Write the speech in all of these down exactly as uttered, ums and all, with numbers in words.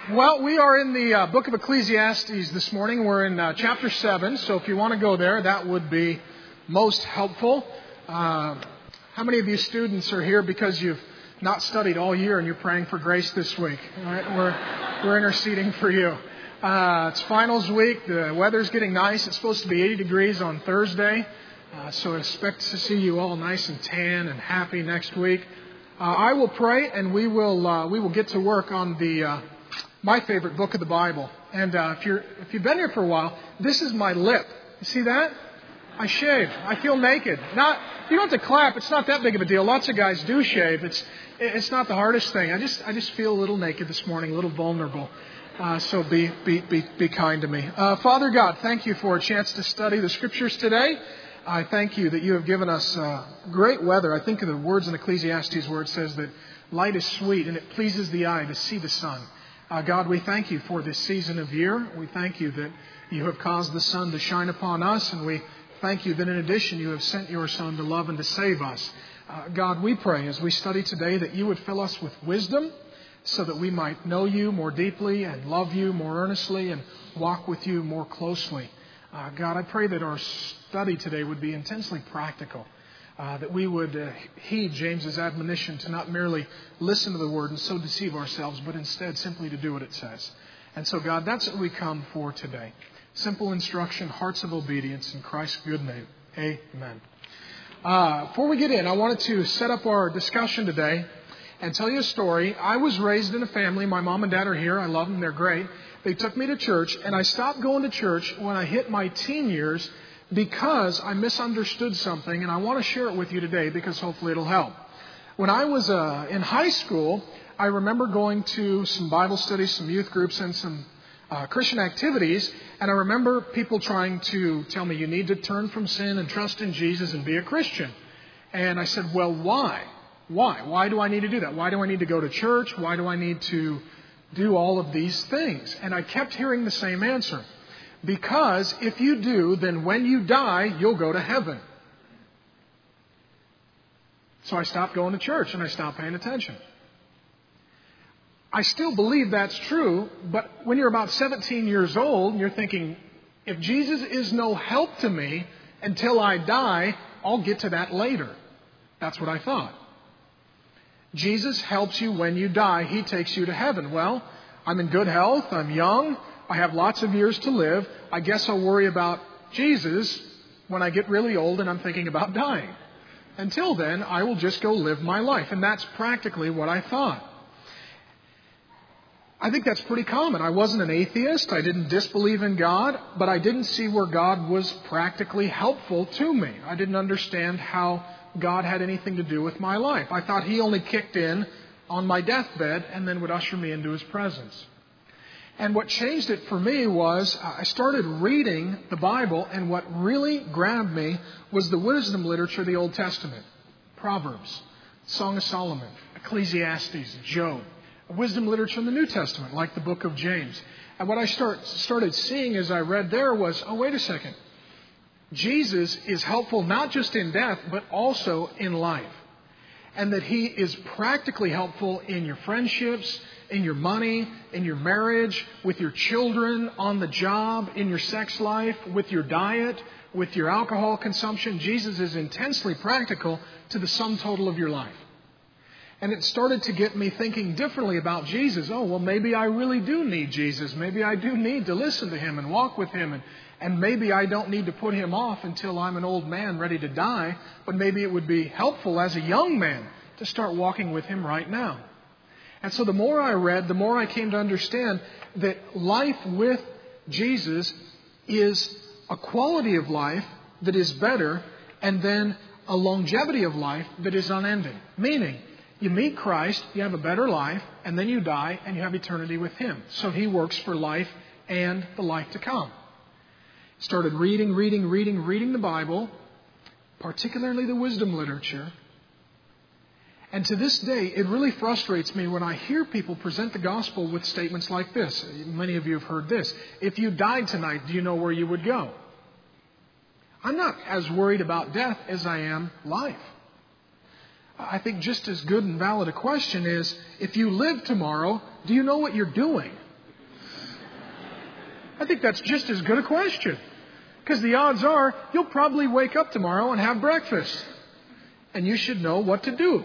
Well, we are in the uh, book of Ecclesiastes this morning. We're in uh, chapter seven, so if you want to go there, that would be most helpful. Uh, how many of you students are here because you've not studied all year and you're praying for grace this week? All right, we're, we're interceding for you. Uh, it's finals week. The weather's getting nice. It's supposed to be eighty degrees on Thursday, uh, so I expect to see you all nice and tan and happy next week. Uh, I will pray, and we will uh, we will get to work on the uh, my favorite book of the Bible. And uh, if you're if you've been here for a while, this is my lip. You see that? I shave. I feel naked. Not you don't have to clap. It's not that big of a deal. Lots of guys do shave. It's it's not the hardest thing. I just I just feel a little naked this morning, a little vulnerable. Uh, so be be be be kind to me. Uh, Father God, thank you for a chance to study the Scriptures today. I thank you that you have given us uh, great weather. I think of the words in Ecclesiastes where it says that light is sweet and it pleases the eye to see the sun. Uh, God, we thank you for this season of year. We thank you that you have caused the sun to shine upon us, and we thank you that in addition you have sent your Son to love and to save us. Uh, God, we pray as we study today that you would fill us with wisdom so that we might know you more deeply and love you more earnestly and walk with you more closely. Uh, God, I pray that our study today would be intensely practical. Uh, that we would uh, heed James's admonition to not merely listen to the Word and so deceive ourselves, but instead simply to do what it says. And so, God, that's what we come for today. Simple instruction, hearts of obedience, in Christ's good name. Amen. Uh, before we get in, I wanted to set up our discussion today and tell you a story. I was raised in a family. My mom and dad are here. I love them. They're great. They took me to church, and I stopped going to church when I hit my teen years because I misunderstood something, and I want to share it with you today because hopefully it'll help. When I was uh, in high school, I remember going to some Bible studies, some youth groups, and some uh, Christian activities, and I remember people trying to tell me, you need to turn from sin and trust in Jesus and be a Christian. And I said, well, why? Why? Why do I need to do that? Why do I need to go to church? Why do I need to do all of these things? And I kept hearing the same answer. Because if you do, then when you die, you'll go to heaven. So I stopped going to church and I stopped paying attention. I still believe that's true, but when you're about seventeen years old and you're thinking, if Jesus is no help to me until I die, I'll get to that later. That's what I thought. Jesus helps you when you die. He takes you to heaven. Well, I'm in good health. I'm young. I have lots of years to live. I guess I'll worry about Jesus when I get really old and I'm thinking about dying. Until then, I will just go live my life. And that's practically what I thought. I think that's pretty common. I wasn't an atheist. I didn't disbelieve in God, but I didn't see where God was practically helpful to me. I didn't understand how God had anything to do with my life. I thought He only kicked in on my deathbed and then would usher me into His presence. And what changed it for me was I started reading the Bible, and what really grabbed me was the wisdom literature of the Old Testament. Proverbs, Song of Solomon, Ecclesiastes, Job. Wisdom literature in the New Testament, like the book of James. And what I start, started seeing as I read there was, oh, wait a second. Jesus is helpful not just in death, but also in life. And that He is practically helpful in your friendships, in your money, in your marriage, with your children, on the job, in your sex life, with your diet, with your alcohol consumption. Jesus is intensely practical to the sum total of your life. And it started to get me thinking differently about Jesus. Oh, well, maybe I really do need Jesus. Maybe I do need to listen to Him and walk with Him. And, and maybe I don't need to put Him off until I'm an old man ready to die. But maybe it would be helpful as a young man to start walking with Him right now. And so the more I read, the more I came to understand that life with Jesus is a quality of life that is better, and then a longevity of life that is unending. Meaning, you meet Christ, you have a better life, and then you die and you have eternity with Him. So He works for life and the life to come. Started reading, reading, reading, reading the Bible, particularly the wisdom literature. And to this day, it really frustrates me when I hear people present the gospel with statements like this. Many of you have heard this. If you died tonight, do you know where you would go? I'm not as worried about death as I am life. I think just as good and valid a question is, if you live tomorrow, do you know what you're doing? I think that's just as good a question. Because the odds are you'll probably wake up tomorrow and have breakfast. And you should know what to do.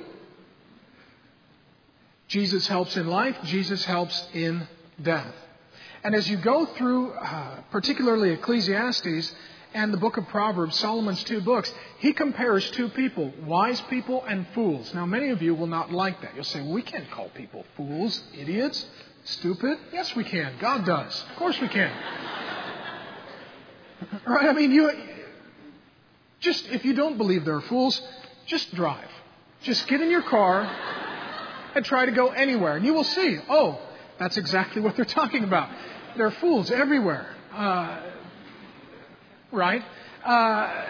Jesus helps in life. Jesus helps in death. And as you go through, uh, particularly Ecclesiastes and the book of Proverbs, Solomon's two books, he compares two people, wise people and fools. Now, many of you will not like that. You'll say, well, we can't call people fools, idiots, stupid. Yes, we can. God does. Of course we can. Right? I mean, you just, if you don't believe they're fools, just drive. Just get in your car and try to go anywhere. And you will see, oh, that's exactly what they're talking about. There are fools everywhere. Uh, right? Uh,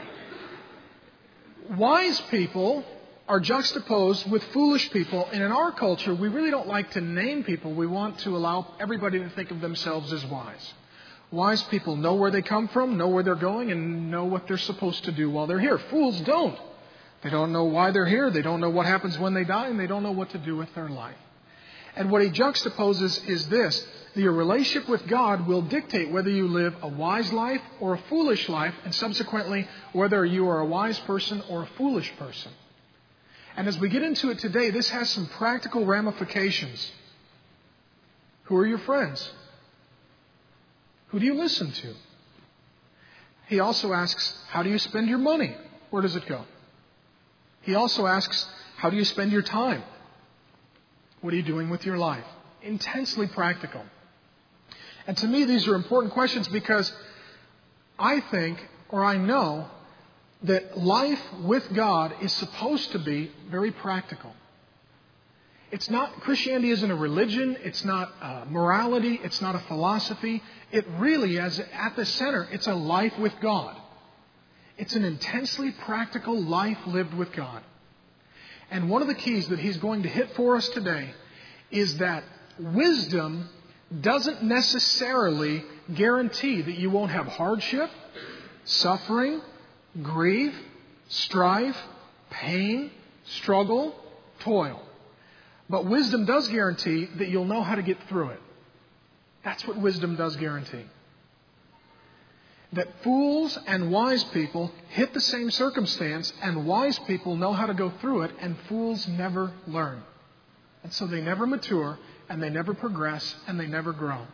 wise people are juxtaposed with foolish people. And in our culture, we really don't like to name people. We want to allow everybody to think of themselves as wise. Wise people know where they come from, know where they're going, and know what they're supposed to do while they're here. Fools don't. They don't know why they're here. They don't know what happens when they die, and they don't know what to do with their life. And what he juxtaposes is this. Your relationship with God will dictate whether you live a wise life or a foolish life, and subsequently whether you are a wise person or a foolish person. And as we get into it today, this has some practical ramifications. Who are your friends? Who do you listen to? He also asks, how do you spend your money? Where does it go? He also asks, how do you spend your time? What are you doing with your life? Intensely practical. And to me, these are important questions because I think, or I know, that life with God is supposed to be very practical. It's not, Christianity isn't a religion, it's not a morality, it's not a philosophy. It really is, at the center, it's a life with God. It's an intensely practical life lived with God. And one of the keys that he's going to hit for us today is that wisdom doesn't necessarily guarantee that you won't have hardship, suffering, grief, strife, pain, struggle, toil. But wisdom does guarantee that you'll know how to get through it. That's what wisdom does guarantee. That fools and wise people hit the same circumstance, and wise people know how to go through it, and fools never learn. And so they never mature, and they never progress, and they never grow.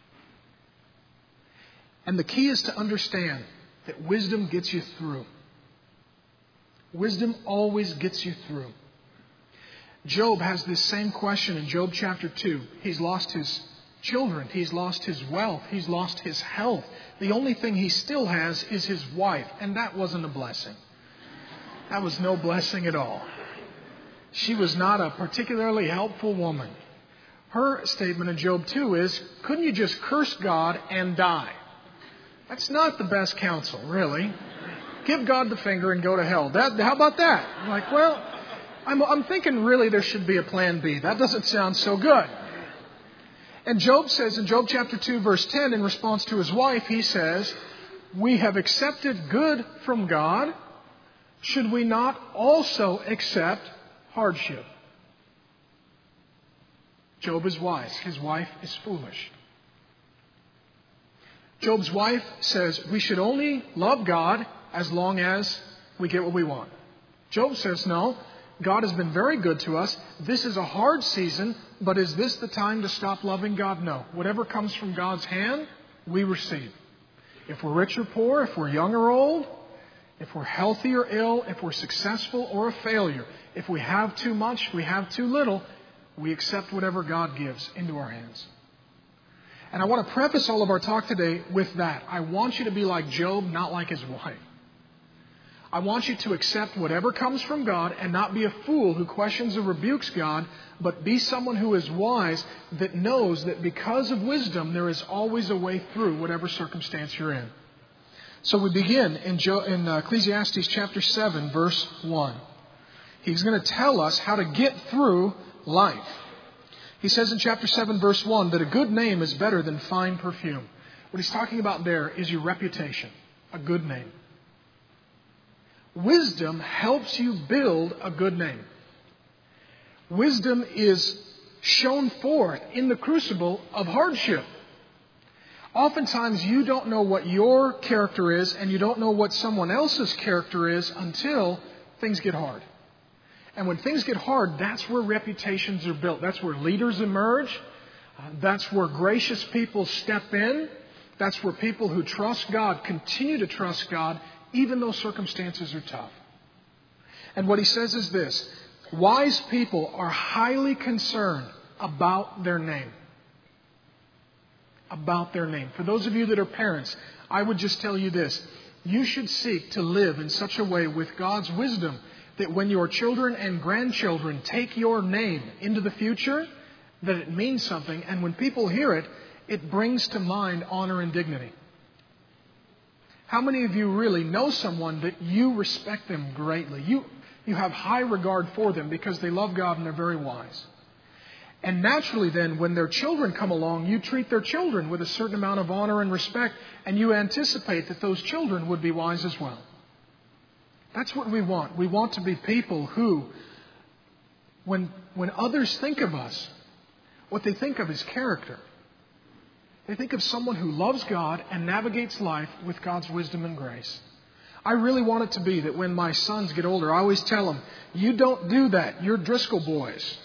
And the key is to understand that wisdom gets you through. Wisdom always gets you through. Job has this same question in Job chapter two. He's lost his children. He's lost his wealth. He's lost his health. The only thing he still has is his wife. And that wasn't a blessing. That was no blessing at all. She was not a particularly helpful woman. Her statement in Job two is, couldn't you just curse God and die? That's not the best counsel, really. Give God the finger and go to hell. That, how about that? I'm like, well, I'm, I'm thinking really there should be a plan B. That doesn't sound so good. And Job says in Job chapter two, verse ten, in response to his wife, he says, we have accepted good from God. Should we not also accept hardship? Job is wise. His wife is foolish. Job's wife says we should only love God as long as we get what we want. Job says, no, God has been very good to us. This is a hard season, but is this the time to stop loving God? No. Whatever comes from God's hand, we receive. If we're rich or poor, if we're young or old, if we're healthy or ill, if we're successful or a failure, if we have too much, we have too little, we accept whatever God gives into our hands. And I want to preface all of our talk today with that. I want you to be like Job, not like his wife. I want you to accept whatever comes from God and not be a fool who questions or rebukes God, but be someone who is wise that knows that because of wisdom, there is always a way through whatever circumstance you're in. So we begin in, jo- in uh, Ecclesiastes chapter seven, verse one. He's going to tell us how to get through life. He says in chapter seven, verse one, that a good name is better than fine perfume. What he's talking about there is your reputation, a good name. Wisdom helps you build a good name. Wisdom is shown forth in the crucible of hardship. Oftentimes you don't know what your character is and you don't know what someone else's character is until things get hard. And when things get hard, that's where reputations are built. That's where leaders emerge. Uh, that's where gracious people step in. That's where people who trust God continue to trust God even though circumstances are tough. And what he says is this: wise people are highly concerned about their name. About their name. For those of you that are parents, I would just tell you this: you should seek to live in such a way with God's wisdom that when your children and grandchildren take your name into the future, that it means something, and when people hear it, it brings to mind honor and dignity. How many of you really know someone that you respect them greatly? You, you have high regard for them because they love God and they're very wise. And naturally then, when their children come along, you treat their children with a certain amount of honor and respect, and you anticipate that those children would be wise as well. That's what we want. We want to be people who, when, when others think of us, what they think of is character. They think of someone who loves God and navigates life with God's wisdom and grace. I really want it to be that when my sons get older, I always tell them, you don't do that. You're Driscoll boys.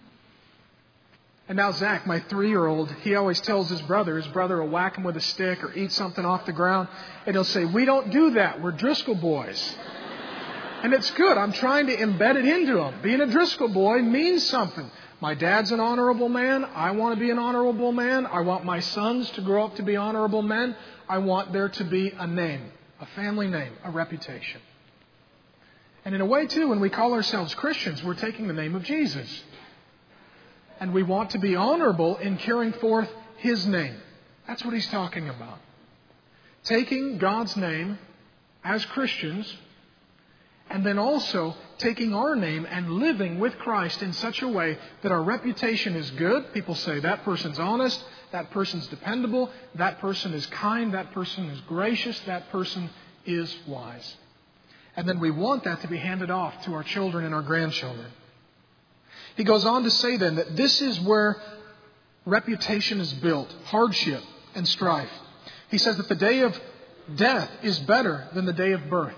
And now Zach, my three-year-old, he always tells his brother, his brother will whack him with a stick or eat something off the ground, and he'll say, we don't do that. We're Driscoll boys. And it's good. I'm trying to embed it into him. Being a Driscoll boy means something. My dad's an honorable man. I want to be an honorable man. I want my sons to grow up to be honorable men. I want there to be a name, a family name, a reputation. And in a way, too, when we call ourselves Christians, we're taking the name of Jesus. And we want to be honorable in carrying forth His name. That's what he's talking about. Taking God's name as Christians, and then also taking our name and living with Christ in such a way that our reputation is good. People say that person's honest, that person's dependable, that person is kind, that person is gracious, that person is wise. And then we want that to be handed off to our children and our grandchildren. He goes on to say then that this is where reputation is built, hardship and strife. He says that the day of death is better than the day of birth.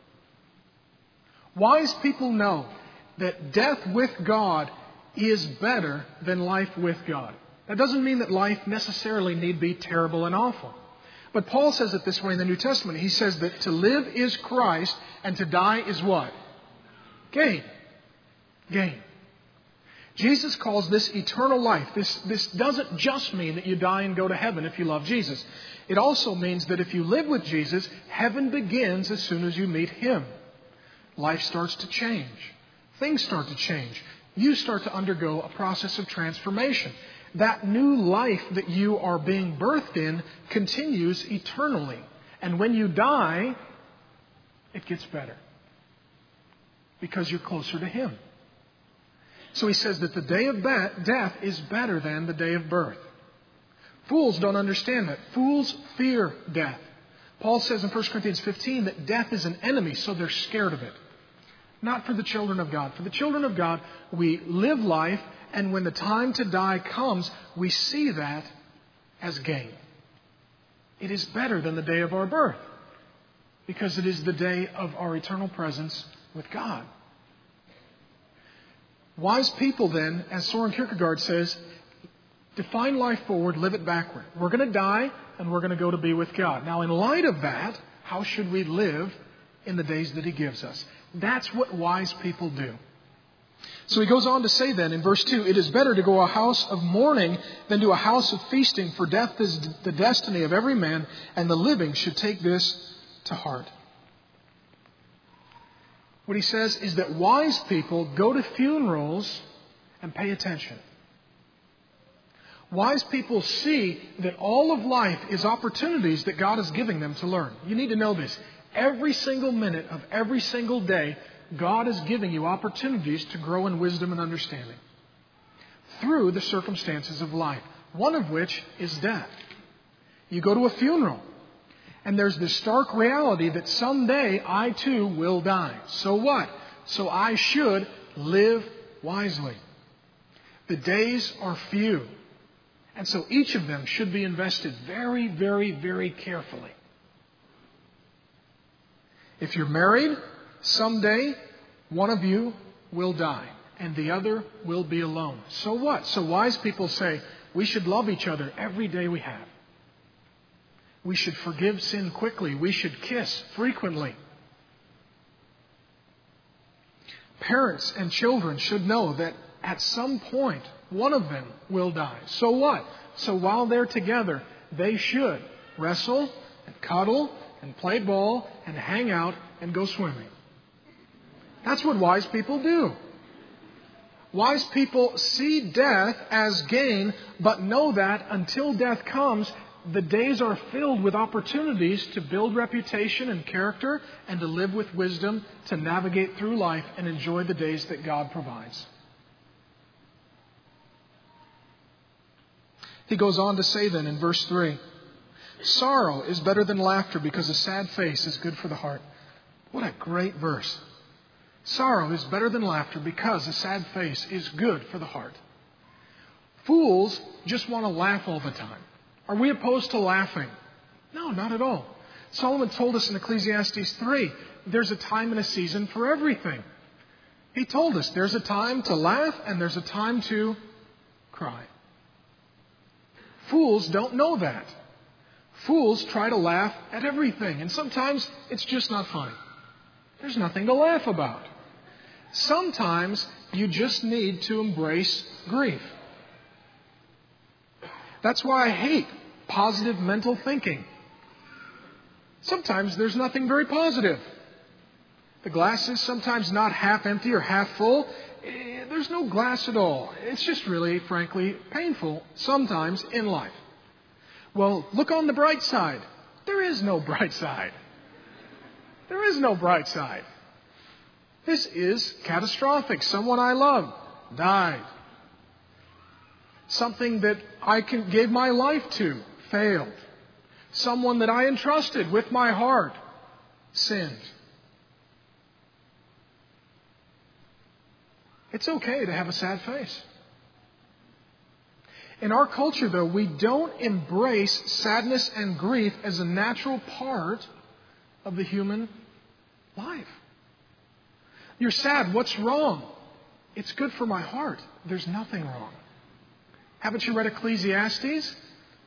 Wise people know that death with God is better than life with God. That doesn't mean that life necessarily need be terrible and awful. But Paul says it this way in the New Testament. He says that to live is Christ and to die is what? Gain. Gain. Jesus calls this eternal life. This, this doesn't just mean that you die and go to heaven if you love Jesus. It also means that if you live with Jesus, heaven begins as soon as you meet Him. Life starts to change. Things start to change. You start to undergo a process of transformation. That new life that you are being birthed in continues eternally. And when you die, it gets better. Because you're closer to Him. So he says that the day of death is better than the day of birth. Fools don't understand that. Fools fear death. Paul says in First Corinthians fifteen that death is an enemy, so they're scared of it. Not for the children of God. For the children of God, we live life, and when the time to die comes, we see that as gain. It is better than the day of our birth, because it is the day of our eternal presence with God. Wise people then, as Soren Kierkegaard says, define life forward, live it backward. We're going to die, and we're going to go to be with God. Now, in light of that, how should we live in the days that He gives us? That's what wise people do. So he goes on to say then in verse two, it is better to go a house of mourning than to a house of feasting, for death is the destiny of every man, and the living should take this to heart. What he says is that wise people go to funerals and pay attention. Wise people see that all of life is opportunities that God is giving them to learn. You need to know this. Every single minute of every single day, God is giving you opportunities to grow in wisdom and understanding through the circumstances of life, one of which is death. You go to a funeral, and there's this stark reality that someday I too will die. So what? So I should live wisely. The days are few, And so each of them should be invested very, very, very carefully. If you're married, someday one of you will die and the other will be alone. So what? So wise people say we should love each other every day we have. We should forgive sin quickly. We should kiss frequently. Parents and children should know that at some point, one of them will die. So what? So while they're together, they should wrestle and cuddle and play ball and hang out and go swimming. That's what wise people do. Wise people see death as gain, but know that until death comes, the days are filled with opportunities to build reputation and character and to live with wisdom, to navigate through life and enjoy the days that God provides. He goes on to say then in verse three, sorrow is better than laughter because a sad face is good for the heart. What a great verse. Sorrow is better than laughter because a sad face is good for the heart. Fools just want to laugh all the time. Are we opposed to laughing? No, not at all. Solomon told us in Ecclesiastes three, there's a time and a season for everything. He told us there's a time to laugh and there's a time to cry. Fools don't know that. Fools try to laugh at everything, and sometimes it's just not funny. There's nothing to laugh about. Sometimes you just need to embrace grief. That's why I hate positive mental thinking. Sometimes there's nothing very positive. The glass is sometimes not half empty or half full. There's no glass at all. It's just really, frankly, painful sometimes in life. Well, look on the bright side. There is no bright side. There is no bright side. This is catastrophic. Someone I love died. Something that I can, gave my life to failed. Someone that I entrusted with my heart sinned. It's okay to have a sad face. In our culture, though, we don't embrace sadness and grief as a natural part of the human life. You're sad. What's wrong? It's good for my heart. There's nothing wrong. Haven't you read Ecclesiastes?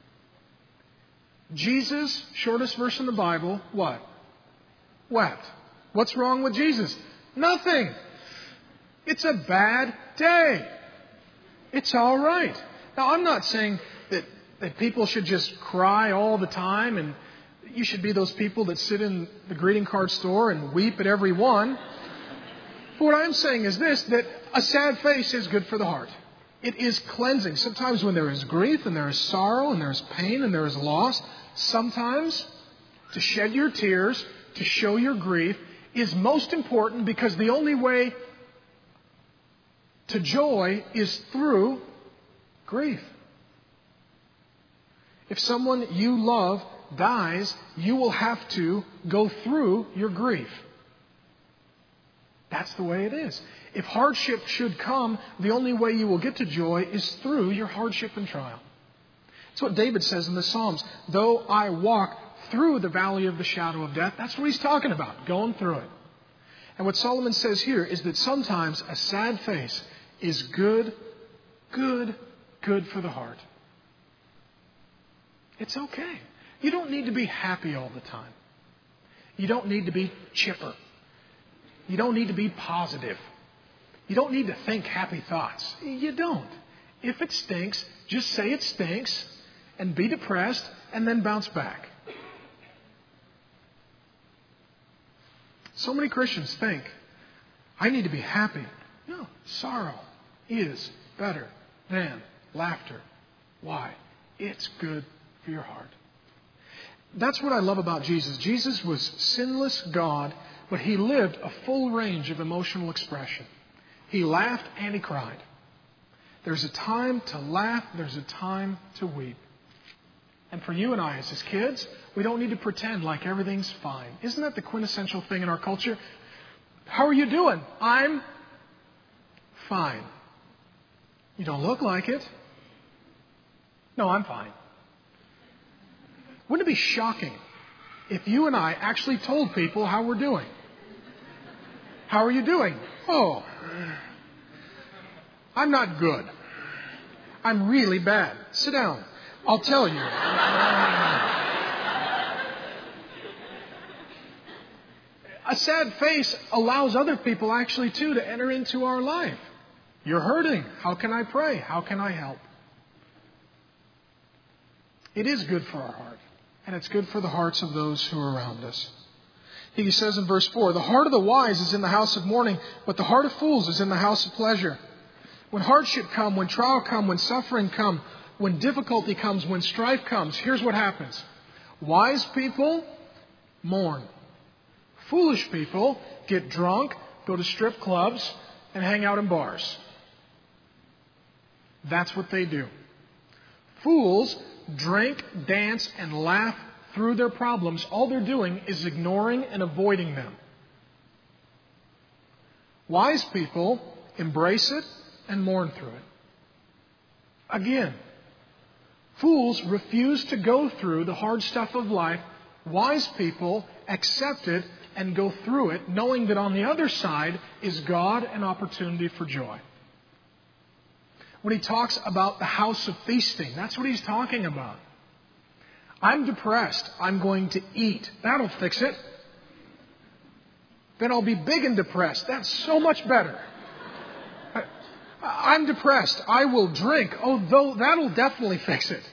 Jesus, shortest verse in the Bible, what? Wept. What's wrong with Jesus? Nothing. It's a bad day. It's all right. Now, I'm not saying that, that people should just cry all the time and you should be those people that sit in the greeting card store and weep at every one. But what I'm saying is this, that a sad face is good for the heart. It is cleansing. Sometimes when there is grief and there is sorrow and there is pain and there is loss, sometimes to shed your tears, to show your grief is most important, because the only way to joy is through grief. If someone you love dies, you will have to go through your grief. That's the way it is. If hardship should come, the only way you will get to joy is through your hardship and trial. That's what David says in the Psalms. Though I walk through the valley of the shadow of death, that's what he's talking about, going through it. And what Solomon says here is that sometimes a sad face is good, good, good for the heart. It's okay. You don't need to be happy all the time. You don't need to be chipper. You don't need to be positive. You don't need to think happy thoughts. You don't. If it stinks, just say it stinks and be depressed and then bounce back. So many Christians think, I need to be happy. No, sorrow is better than laughter. Why? It's good for your heart. That's what I love about Jesus. Jesus was sinless God, but He lived a full range of emotional expression. He laughed and He cried. There's a time to laugh. There's a time to weep. And for you and I as His kids, we don't need to pretend like everything's fine. Isn't that the quintessential thing in our culture? How are you doing? I'm fine. You don't look like it. No, I'm fine. Wouldn't it be shocking if you and I actually told people how we're doing? How are you doing? Oh, I'm not good. I'm really bad. Sit down. I'll tell you. A sad face allows other people actually too to enter into our life. You're hurting. How can I pray? How can I help? It is good for our heart. And it's good for the hearts of those who are around us. He says in verse four, the heart of the wise is in the house of mourning, but the heart of fools is in the house of pleasure. When hardship comes, when trial comes, when suffering comes, when difficulty comes, when strife comes, here's what happens. Wise people mourn. Foolish people get drunk, go to strip clubs, and hang out in bars. That's what they do. Fools drink, dance, and laugh through their problems. All they're doing is ignoring and avoiding them. Wise people embrace it and mourn through it. Again, fools refuse to go through the hard stuff of life. Wise people accept it and go through it, knowing that on the other side is God and opportunity for joy. When he talks about the house of feasting, that's what he's talking about. I'm depressed. I'm going to eat. That'll fix it. Then I'll be big and depressed. That's so much better. I'm depressed. I will drink. Oh, though that'll definitely fix it.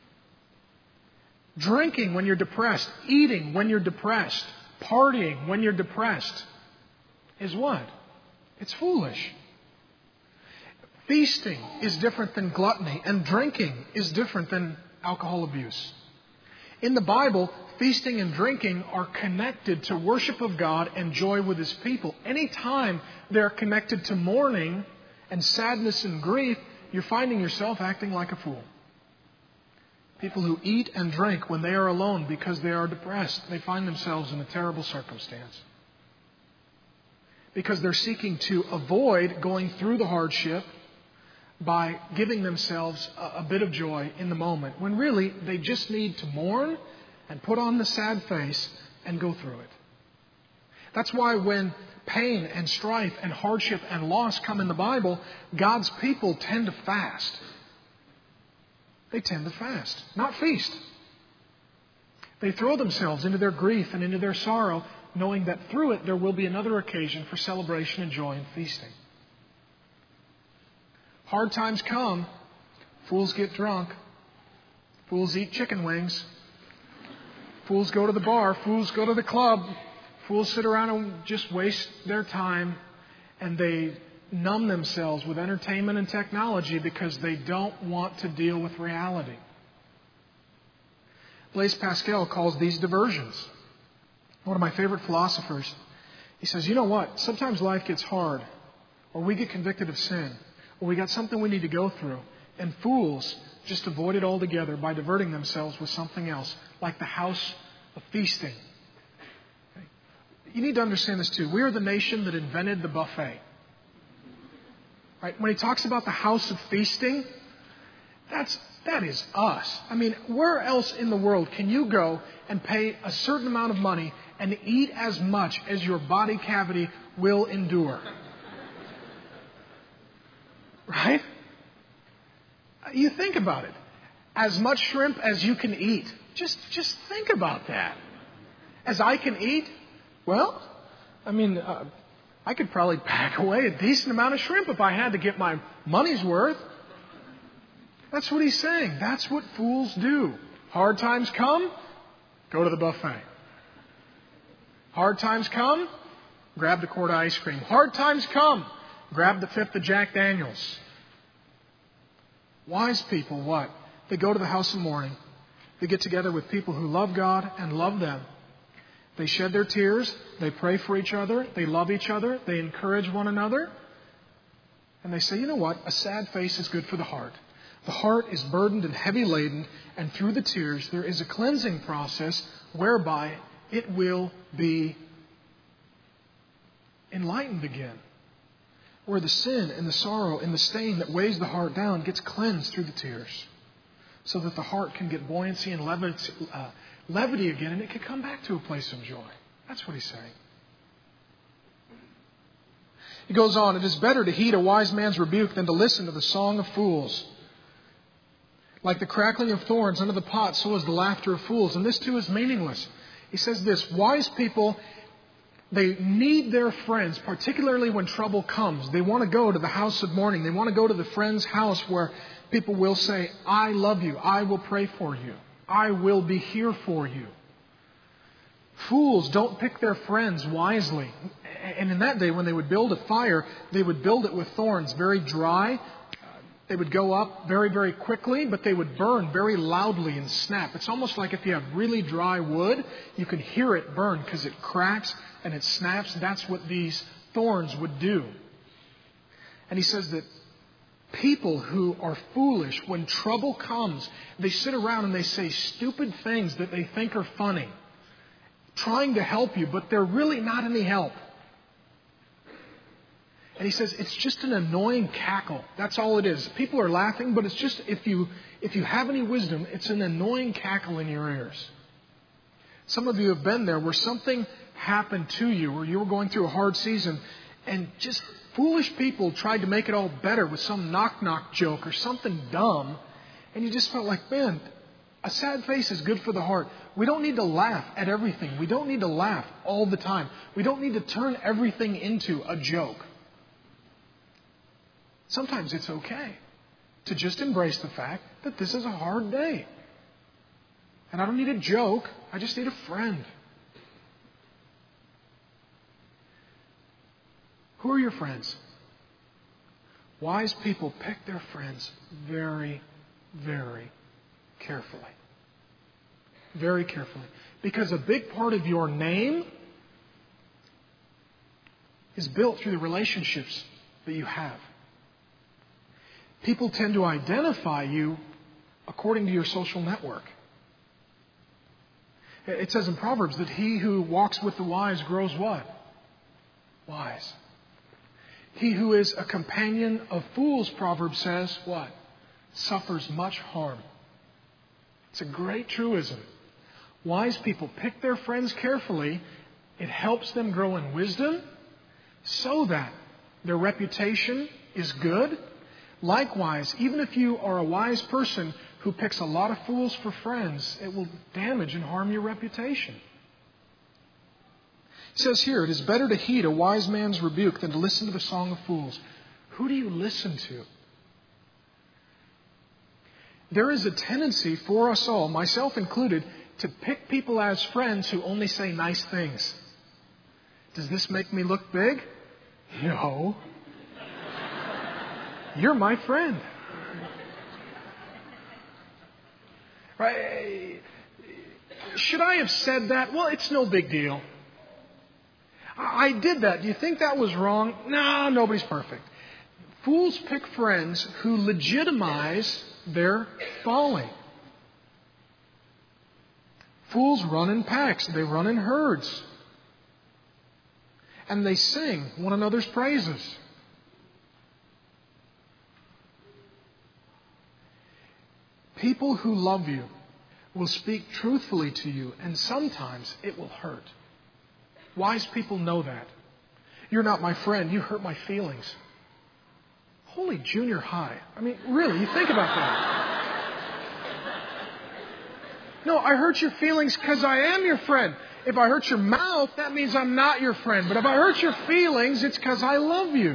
Drinking when you're depressed, eating when you're depressed, partying when you're depressed is what? It's foolish. Feasting is different than gluttony, and drinking is different than alcohol abuse. In the Bible, feasting and drinking are connected to worship of God and joy with His people. Anytime they're connected to mourning and sadness and grief, you're finding yourself acting like a fool. People who eat and drink when they are alone because they are depressed, they find themselves in a terrible circumstance. Because they're seeking to avoid going through the hardship by giving themselves a, a bit of joy in the moment, when really they just need to mourn and put on the sad face and go through it. That's why when pain and strife and hardship and loss come in the Bible, God's people tend to fast. They tend to fast, not feast. They throw themselves into their grief and into their sorrow, knowing that through it there will be another occasion for celebration and joy and feasting. Hard times come, fools get drunk, fools eat chicken wings, fools go to the bar, fools go to the club, fools sit around and just waste their time, and they numb themselves with entertainment and technology because they don't want to deal with reality. Blaise Pascal calls these diversions. One of my favorite philosophers, he says, you know what? Sometimes life gets hard, or we get convicted of sin, or we got something we need to go through, and fools just avoid it altogether by diverting themselves with something else, like the house of feasting. Okay? You need to understand this too. We are the nation that invented the buffet. Right? When he talks about the house of feasting, that's that is us. I mean, where else in the world can you go and pay a certain amount of money and eat as much as your body cavity will endure? Right? You think about it. As much shrimp as you can eat. Just, just think about that. As I can eat, well, I mean, uh, I could probably pack away a decent amount of shrimp if I had to get my money's worth. That's what he's saying. That's what fools do. Hard times come, go to the buffet. Hard times come, grab the quart of ice cream. Hard times come, grab the fifth of Jack Daniels. Wise people, what? They go to the house of mourning. They get together with people who love God and love them. They shed their tears. They pray for each other. They love each other. They encourage one another. And they say, you know what? A sad face is good for the heart. The heart is burdened and heavy laden, and through the tears there is a cleansing process whereby it will be enlightened again. Where the sin and the sorrow and the stain that weighs the heart down gets cleansed through the tears. so that the heart can get buoyancy and levity, uh, levity again, and it can come back to a place of joy. That's what he's saying. He goes on, it is better to heed a wise man's rebuke than to listen to the song of fools. Like the crackling of thorns under the pot, so is the laughter of fools. And this too is meaningless. He says this, wise people, they need their friends, particularly when trouble comes. They want to go to the house of mourning. They want to go to the friend's house where people will say, I love you. I will pray for you. I will be here for you. Fools don't pick their friends wisely. And in that day, when they would build a fire, they would build it with thorns, very dry. They would go up very, very quickly, but they would burn very loudly and snap. It's almost like if you have really dry wood, you can hear it burn because it cracks and it snaps. That's what these thorns would do. And he says that people who are foolish, when trouble comes, they sit around and they say stupid things that they think are funny, trying to help you, but they're really not any help. And he says it's just an annoying cackle. That's all it is. People are laughing, but it's just, if you if you have any wisdom, it's an annoying cackle in your ears. Some of you have been there where something happened to you, or you were going through a hard season, and just foolish people tried to make it all better with some knock-knock joke or something dumb, and you just felt like, man, a sad face is good for the heart. We don't need to laugh at everything. We don't need to laugh all the time. We don't need to turn everything into a joke. Sometimes it's okay to just embrace the fact that this is a hard day. And I don't need a joke. I just need a friend. Who are your friends? Wise people pick their friends very, very carefully. Very carefully. Because a big part of your name is built through the relationships that you have. People tend to identify you according to your social network. It says in Proverbs that he who walks with the wise grows what? Wise. He who is a companion of fools, Proverbs says, what? Suffers much harm. It's a great truism. Wise people pick their friends carefully. It helps them grow in wisdom so that their reputation is good. Likewise, even if you are a wise person who picks a lot of fools for friends, it will damage and harm your reputation. It says here, it is better to heed a wise man's rebuke than to listen to the song of fools. Who do you listen to? There is a tendency for us all, myself included, to pick people as friends who only say nice things. Does this make me look big? No. You're my friend. Right? Should I have said that? Well, it's no big deal. I did that. Do you think that was wrong? No, nobody's perfect. Fools pick friends who legitimize their folly. Fools run in packs. They run in herds. And they sing one another's praises. People who love you will speak truthfully to you, and sometimes it will hurt. Wise people know that. You're not my friend. You hurt my feelings. Holy junior high. I mean, really, you think about that. No, I hurt your feelings because I am your friend. If I hurt your mouth, that means I'm not your friend. But if I hurt your feelings, it's because I love you.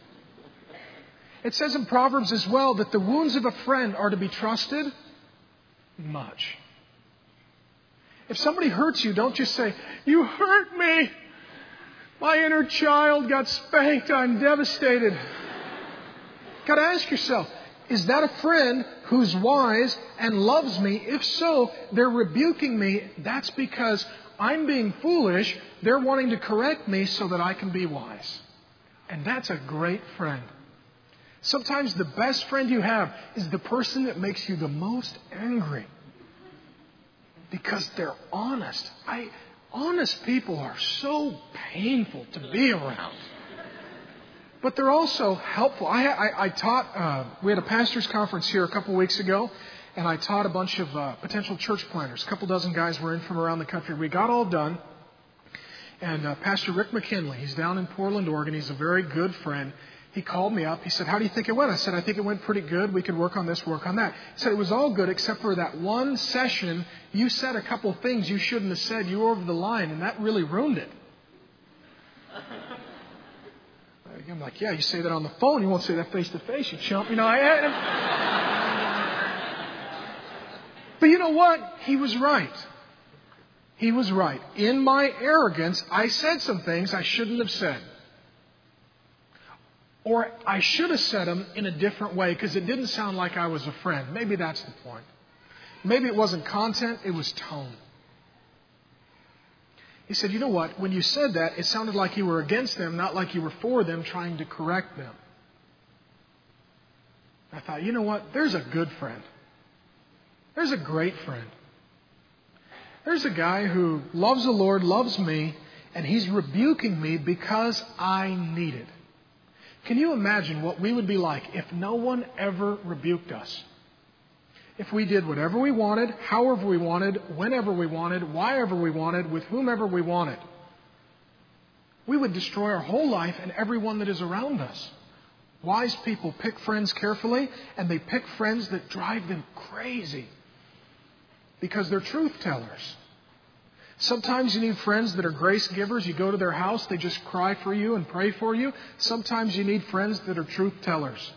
It says in Proverbs as well that the wounds of a friend are to be trusted much. If somebody hurts you, don't just say, you hurt me. My inner child got spanked. I'm devastated. Got to ask yourself, is that a friend who's wise and loves me? If so, they're rebuking me. That's because I'm being foolish. They're wanting to correct me so that I can be wise. And that's a great friend. Sometimes the best friend you have is the person that makes you the most angry. Because they're honest. I, honest people are so painful to be around. But they're also helpful. I, I, I taught, uh, we had a pastor's conference here a couple weeks ago, and I taught a bunch of uh, potential church planners. A couple dozen guys were in from around the country. We got all done. And uh, Pastor Rick McKinley, he's down in Portland, Oregon. He's a very good friend. He called me up. He said, how do you think it went? I said, I think it went pretty good. We could work on this, work on that. He said, it was all good except for that one session. You said a couple things you shouldn't have said. You were over the line, and that really ruined it. I'm like, yeah, you say that on the phone. You won't say that face to face, you chump. You know, I... But you know what? He was right. He was right. In my arrogance, I said some things I shouldn't have said. Or I should have said them in a different way because it didn't sound like I was a friend. Maybe that's the point. Maybe it wasn't content, it was tone. He said, you know what? When you said that, it sounded like you were against them, not like you were for them, trying to correct them. I thought, you know what? There's a good friend. There's a great friend. There's a guy who loves the Lord, loves me, and he's rebuking me because I need it. Can you imagine what we would be like if no one ever rebuked us? If we did whatever we wanted, however we wanted, whenever we wanted, whyever we wanted, with whomever we wanted. We would destroy our whole life and everyone that is around us. Wise people pick friends carefully, and they pick friends that drive them crazy because they're truth tellers. Sometimes you need friends that are grace givers. You go to their house, they just cry for you and pray for you. Sometimes you need friends that are truth tellers.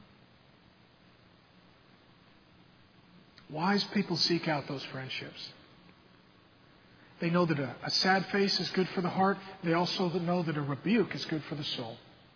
Wise people seek out those friendships. They know that a, a sad face is good for the heart. They also know that a rebuke is good for the soul.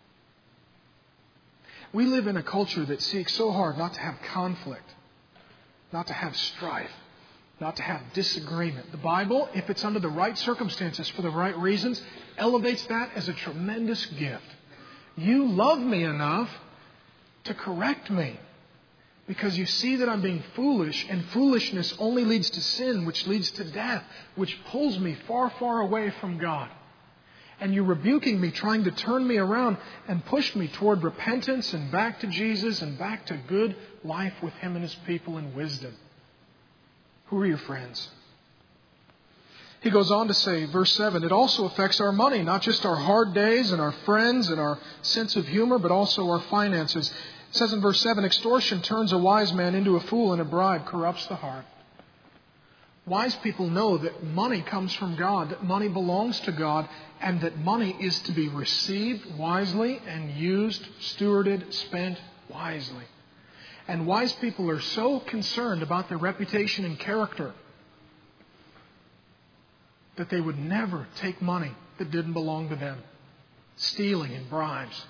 We live in a culture that seeks so hard not to have conflict, not to have strife, not to have disagreement. The Bible, if it's under the right circumstances for the right reasons, elevates that as a tremendous gift. You love me enough to correct me because you see that I'm being foolish, and foolishness only leads to sin, which leads to death, which pulls me far, far away from God. And you're rebuking me, trying to turn me around and push me toward repentance and back to Jesus and back to good life with Him and His people in wisdom. Who are your friends? He goes on to say, verse seven, it also affects our money, not just our hard days and our friends and our sense of humor, but also our finances. It says in verse seven, extortion turns a wise man into a fool, and a bribe corrupts the heart. Wise people know that money comes from God, that money belongs to God, and that money is to be received wisely and used, stewarded, spent wisely. And wise people are so concerned about their reputation and character that they would never take money that didn't belong to them. Stealing and bribes.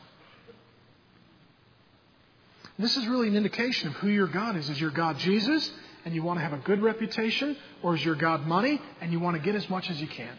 This is really an indication of who your God is. Is your God Jesus and you want to have a good reputation? Or is your God money and you want to get as much as you can?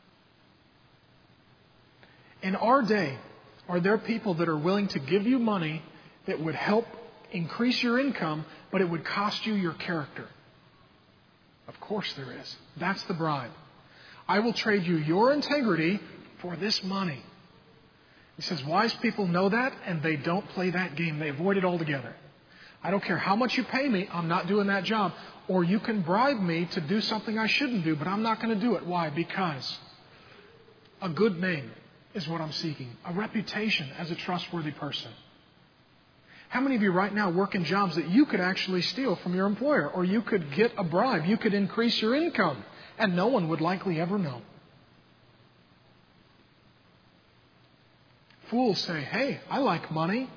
In our day, are there people that are willing to give you money that would help increase your income, but it would cost you your character? Of course there is. That's the bribe. I will trade you your integrity for this money. He says wise people know that, and they don't play that game. They avoid it altogether. I don't care how much you pay me, I'm not doing that job. Or you can bribe me to do something I shouldn't do, but I'm not going to do it. Why? Because a good name is what I'm seeking. A reputation as a trustworthy person. How many of you right now work in jobs that you could actually steal from your employer, or you could get a bribe, you could increase your income, and no one would likely ever know? Fools say, hey, I like money.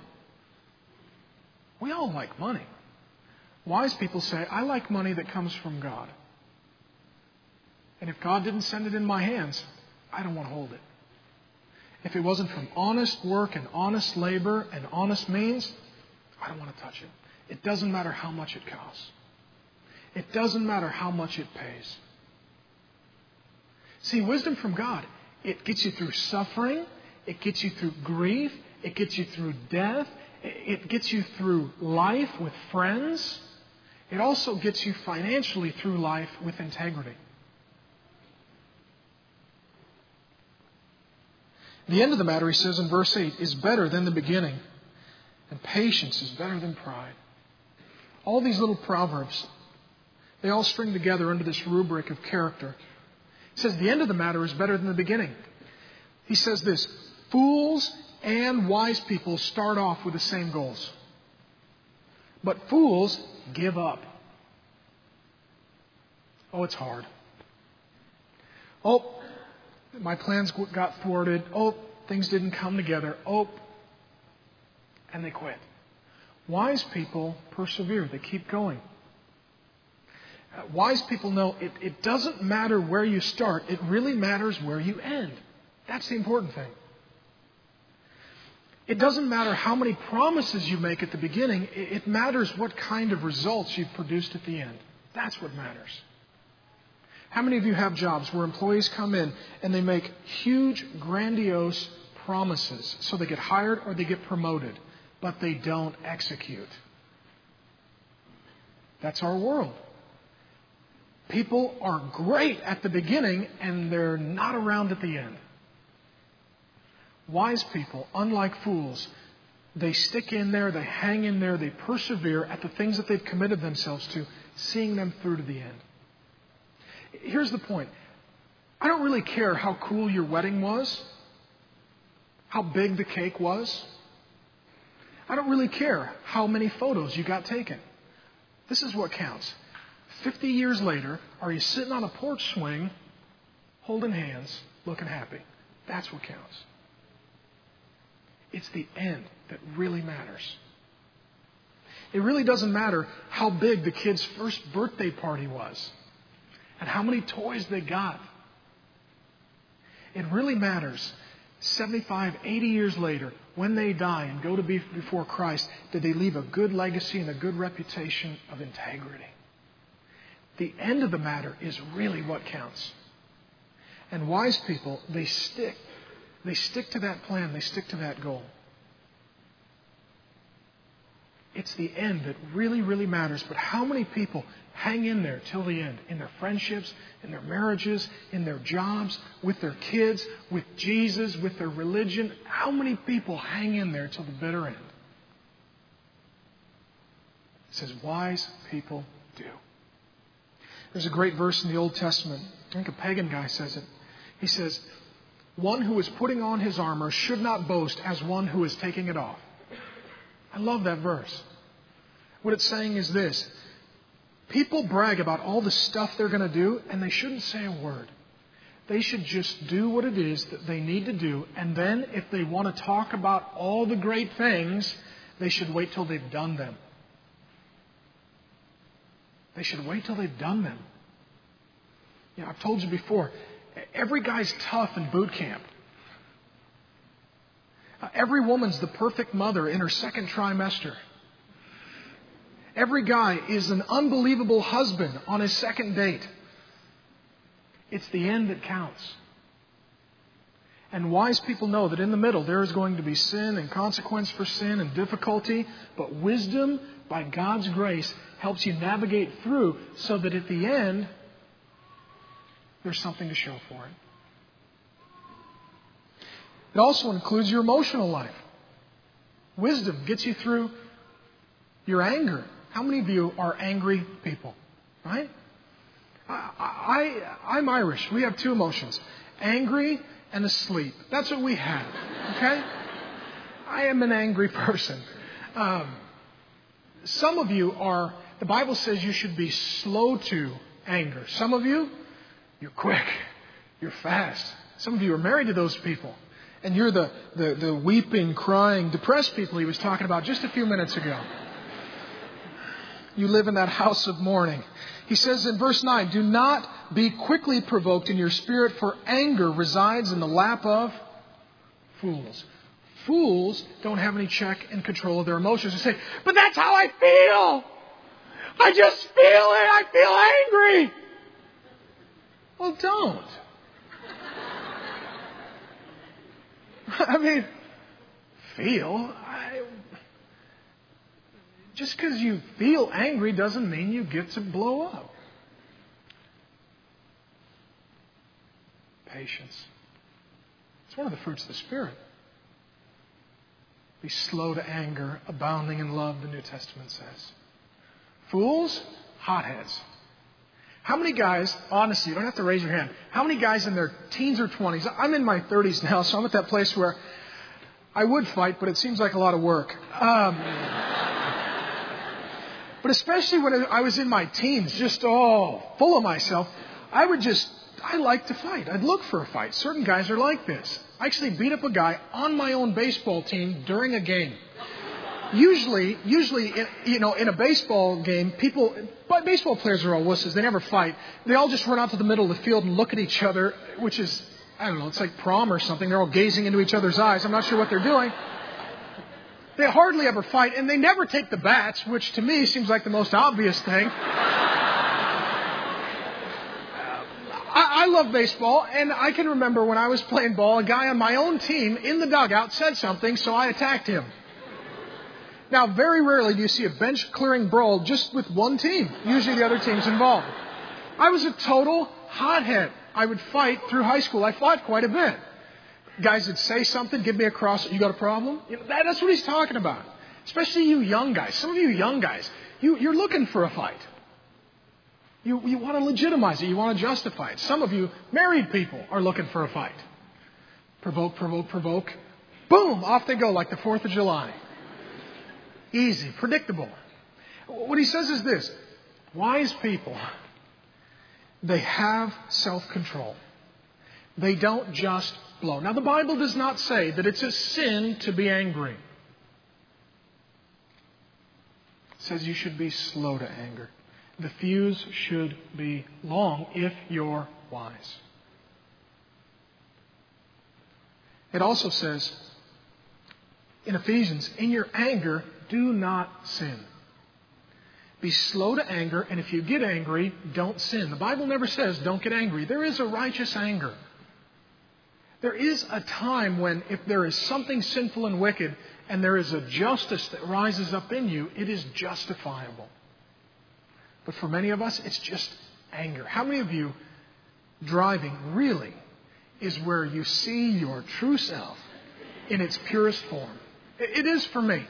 We all like money. Wise people say, I like money that comes from God. And if God didn't send it in my hands, I don't want to hold it. If it wasn't from honest work and honest labor and honest means, I don't want to touch it. It doesn't matter how much it costs. It doesn't matter how much it pays. See, wisdom from God, it gets you through suffering. It gets you through grief. It gets you through death. It gets you through life with friends. It also gets you financially through life with integrity. The end of the matter, he says in verse eight, is better than the beginning. And patience is better than pride. All these little proverbs, they all string together under this rubric of character. He says the end of the matter is better than the beginning. He says this, fools and wise people start off with the same goals. But fools give up. Oh, it's hard. Oh, my plans got thwarted. Oh, things didn't come together. Oh, and they quit. Wise people persevere. They keep going. Uh, wise people know it, it doesn't matter where you start. It really matters where you end. That's the important thing. It doesn't matter how many promises you make at the beginning. It, it matters what kind of results you've produced at the end. That's what matters. How many of you have jobs where employees come in and they make huge, grandiose promises so they get hired or they get promoted, but they don't execute? That's our world. People are great at the beginning and they're not around at the end. Wise people, unlike fools, they stick in there, they hang in there, they persevere at the things that they've committed themselves to, seeing them through to the end. Here's the point. I don't really care how cool your wedding was, how big the cake was. I don't really care how many photos you got taken. This is what counts. Fifty years later, are you sitting on a porch swing, holding hands, looking happy? That's what counts. It's the end that really matters. It really doesn't matter how big the kid's first birthday party was and how many toys they got. It really matters seventy-five, eighty years later, when they die and go to be before Christ, did they leave a good legacy and a good reputation of integrity? The end of the matter is really what counts. And wise people, they stick. They stick to that plan. They stick to that goal. It's the end that really, really matters. But how many people hang in there till the end? In their friendships, in their marriages, in their jobs, with their kids, with Jesus, with their religion. How many people hang in there till the bitter end? It says wise people do. There's a great verse in the Old Testament. I think a pagan guy says it. He says, one who is putting on his armor should not boast as one who is taking it off. I love that verse. What it's saying is this. People brag about all the stuff they're going to do, and they shouldn't say a word. They should just do what it is that they need to do, and then if they want to talk about all the great things, they should wait till they've done them. They should wait till they've done them. You know, I've told you before, every guy's tough in boot camp. Uh, every woman's the perfect mother in her second trimester. Every guy is an unbelievable husband on his second date. It's the end that counts. And wise people know that in the middle there is going to be sin and consequence for sin and difficulty, but wisdom, by God's grace, helps you navigate through so that at the end, there's something to show for it. It also includes your emotional life. Wisdom gets you through your anger. How many of you are angry people? Right? I, I, I'm Irish. We have two emotions. Angry and asleep. That's what we have. Okay? I am an angry person. Um, some of you are, the Bible says you should be slow to anger. Some of you, you're quick. You're fast. Some of you are married to those people. And you're the, the, the weeping, crying, depressed people he was talking about just a few minutes ago. You live in that house of mourning. He says in verse nine, do not be quickly provoked in your spirit, for anger resides in the lap of fools. Fools don't have any check and control of their emotions. They say, but that's how I feel. I just feel it. I feel angry. Well, don't. I mean, feel. I, just because you feel angry doesn't mean you get to blow up. Patience. It's one of the fruits of the Spirit. Be slow to anger, abounding in love, the New Testament says. Fools, hotheads. How many guys, honestly, you don't have to raise your hand, how many guys in their teens or twenties, I'm in my thirties now, so I'm at that place where I would fight, but it seems like a lot of work. Um, but especially when I was in my teens, just, oh, full of myself, I would just, I like to fight. I'd look for a fight. Certain guys are like this. I actually beat up a guy on my own baseball team during a game. Usually, usually, in, you know, in a baseball game, people, but baseball players are all wusses. They never fight. They all just run out to the middle of the field and look at each other, which is, I don't know, it's like prom or something. They're all gazing into each other's eyes. I'm not sure what they're doing. They hardly ever fight, and they never take the bats, which to me seems like the most obvious thing. I, I love baseball, and I can remember when I was playing ball, a guy on my own team in the dugout said something, so I attacked him. Now, very rarely do you see a bench-clearing brawl just with one team. Usually the other team's involved. I was a total hothead. I would fight through high school. I fought quite a bit. Guys would say something, give me a cross. You got a problem? You know, that, that's what he's talking about. Especially you young guys. Some of you young guys, you, you're looking for a fight. You, you want to legitimize it. You want to justify it. Some of you married people are looking for a fight. Provoke, provoke, provoke. Boom! Off they go like the fourth of July. Easy, predictable. What he says is this. Wise people, they have self-control. They don't just blow. Now, the Bible does not say that it's a sin to be angry. It says you should be slow to anger. The fuse should be long if you're wise. It also says in Ephesians, in your anger, do not sin. Be slow to anger, and if you get angry, don't sin. The Bible never says don't get angry. There is a righteous anger. There is a time when if there is something sinful and wicked, and there is a justice that rises up in you, it is justifiable. But for many of us, it's just anger. How many of you, driving really is where you see your true self in its purest form? It is for me.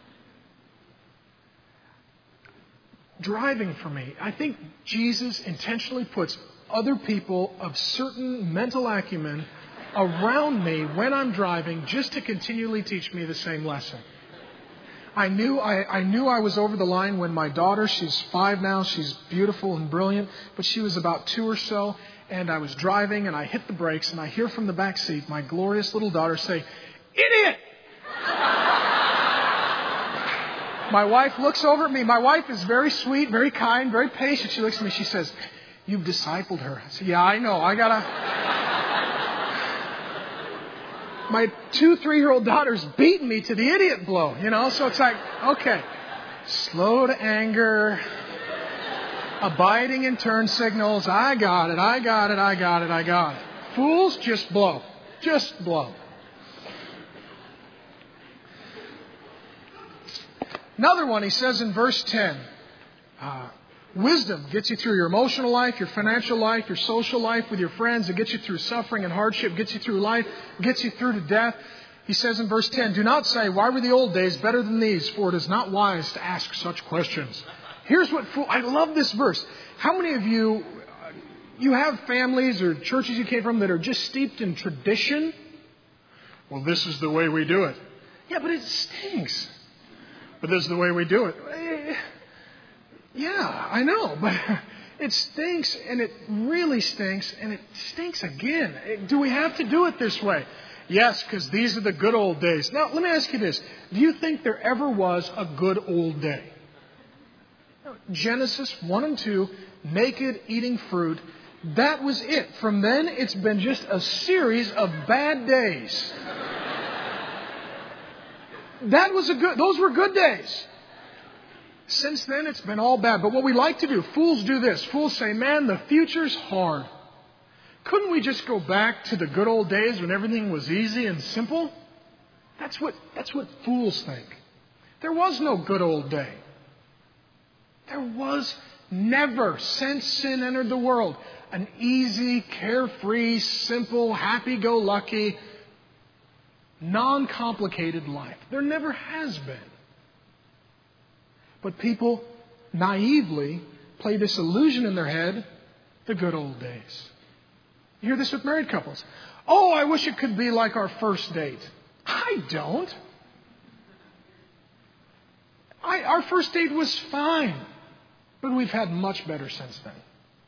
Driving for me, I think Jesus intentionally puts other people of certain mental acumen around me when I'm driving just to continually teach me the same lesson. I knew I, I knew I was over the line when my daughter, she's five now, she's beautiful and brilliant, but she was about two or so, and I was driving and I hit the brakes and I hear from the back seat my glorious little daughter say, "Idiot!" My wife looks over at me. My wife is very sweet, very kind, very patient. She looks at me. She says, "You've discipled her." I said, "Yeah, I know. I gotta." My two, three-year-old daughter's beating me to the idiot blow, you know. So it's like, okay, slow to anger, abiding in turn signals. I got it. I got it. I got it. I got it. Fools, just blow, just blow. Another one, he says in verse ten, uh, wisdom gets you through your emotional life, your financial life, your social life with your friends. It gets you through suffering and hardship, gets you through life, gets you through to death. He says in verse ten, do not say, why were the old days better than these? For it is not wise to ask such questions. Here's what, fool, I love this verse. How many of you, you have families or churches you came from that are just steeped in tradition? Well, this is the way we do it. Yeah, but it stinks. But this is the way we do it. Yeah, I know, but it stinks, and it really stinks, and it stinks again. Do we have to do it this way? Yes, because these are the good old days. Now, let me ask you this. Do you think there ever was a good old day? Genesis one and two, naked, eating fruit, that was it. From then, it's been just a series of bad days. That was a good, those were good days. Since then, it's been all bad. But what we like to do, fools do this. Fools say, man, the future's hard. Couldn't we just go back to the good old days when everything was easy and simple? That's what, that's what fools think. There was no good old day. There was never, since sin entered the world, an easy, carefree, simple, happy-go-lucky, non-complicated life. There never has been. But people naively play this illusion in their head, the good old days. You hear this with married couples. Oh, I wish it could be like our first date. I don't. I, our first date was fine, but we've had much better since then.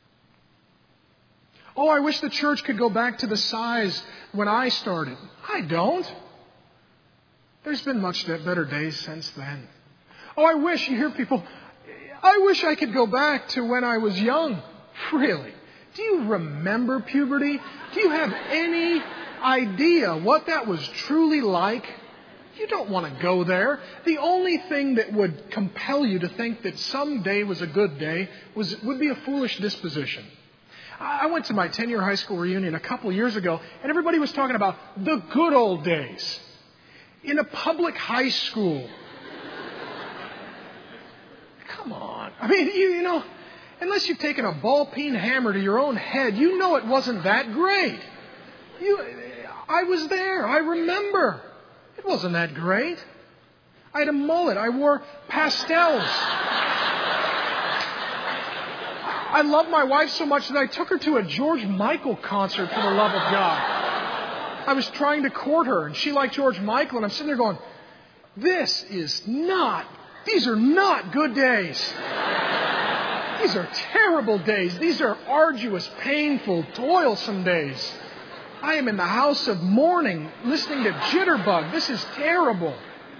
Oh, I wish the church could go back to the size when I started. I don't. There's been much better days since then. Oh, I wish, you hear people, I wish I could go back to when I was young. Really? Do you remember puberty? Do you have any idea what that was truly like? You don't want to go there. The only thing that would compel you to think that some day was a good day was would be a foolish disposition. I went to my ten-year high school reunion a couple years ago, and everybody was talking about the good old days in a public high school. Come on. I mean, you, you know, unless you've taken a ball-peen hammer to your own head, you know it wasn't that great. You, I was there. I remember. It wasn't that great. I had a mullet. I wore pastels. I loved my wife so much that I took her to a George Michael concert, for the love of God. I was trying to court her, and she liked George Michael, and I'm sitting there going, this is not, these are not good days. These are terrible days. These are arduous, painful, toilsome days. I am in the house of mourning, listening to Jitterbug. This is terrible.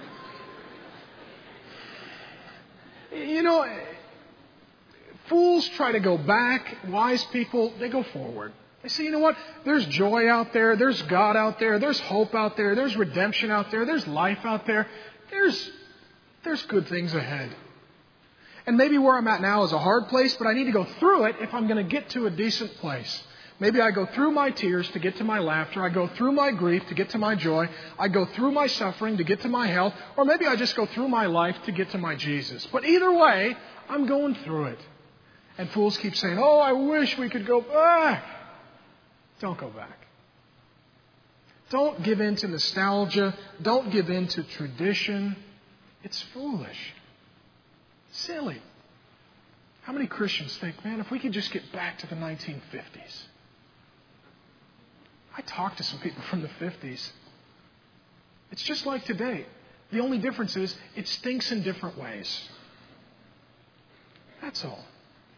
You know, fools try to go back. Wise people, they go forward. They say, you know what? There's joy out there. There's God out there. There's hope out there. There's redemption out there. There's life out there. There's, there's good things ahead. And maybe where I'm at now is a hard place, but I need to go through it if I'm going to get to a decent place. Maybe I go through my tears to get to my laughter. I go through my grief to get to my joy. I go through my suffering to get to my health. Or maybe I just go through my life to get to my Jesus. But either way, I'm going through it. And fools keep saying, oh, I wish we could go back. Don't go back. Don't give in to nostalgia. Don't give in to tradition. It's foolish. Silly. How many Christians think, man, if we could just get back to the nineteen fifties? I talked to some people from the fifties. It's just like today. The only difference is it stinks in different ways. That's all.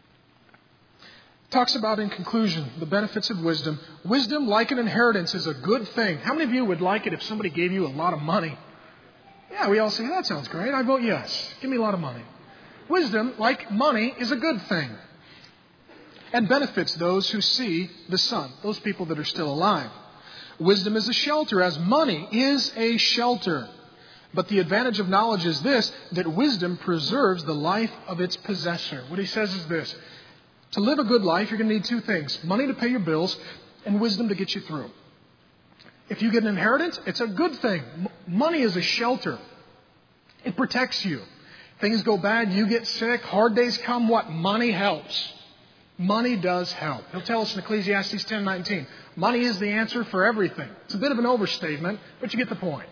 Talks about, in conclusion, the benefits of wisdom. Wisdom, like an inheritance, is a good thing. How many of you would like it if somebody gave you a lot of money? Yeah, we all say, that sounds great. I vote yes. Give me a lot of money. Wisdom, like money, is a good thing and benefits those who see the sun, those people that are still alive. Wisdom is a shelter, as money is a shelter. But the advantage of knowledge is this, that wisdom preserves the life of its possessor. What he says is this, to live a good life, you're going to need two things, money to pay your bills and wisdom to get you through. If you get an inheritance, it's a good thing. M- money is a shelter. It protects you. Things go bad, you get sick, hard days come, what? Money helps. Money does help. He'll tell us in Ecclesiastes ten nineteen, money is the answer for everything. It's a bit of an overstatement, but you get the point.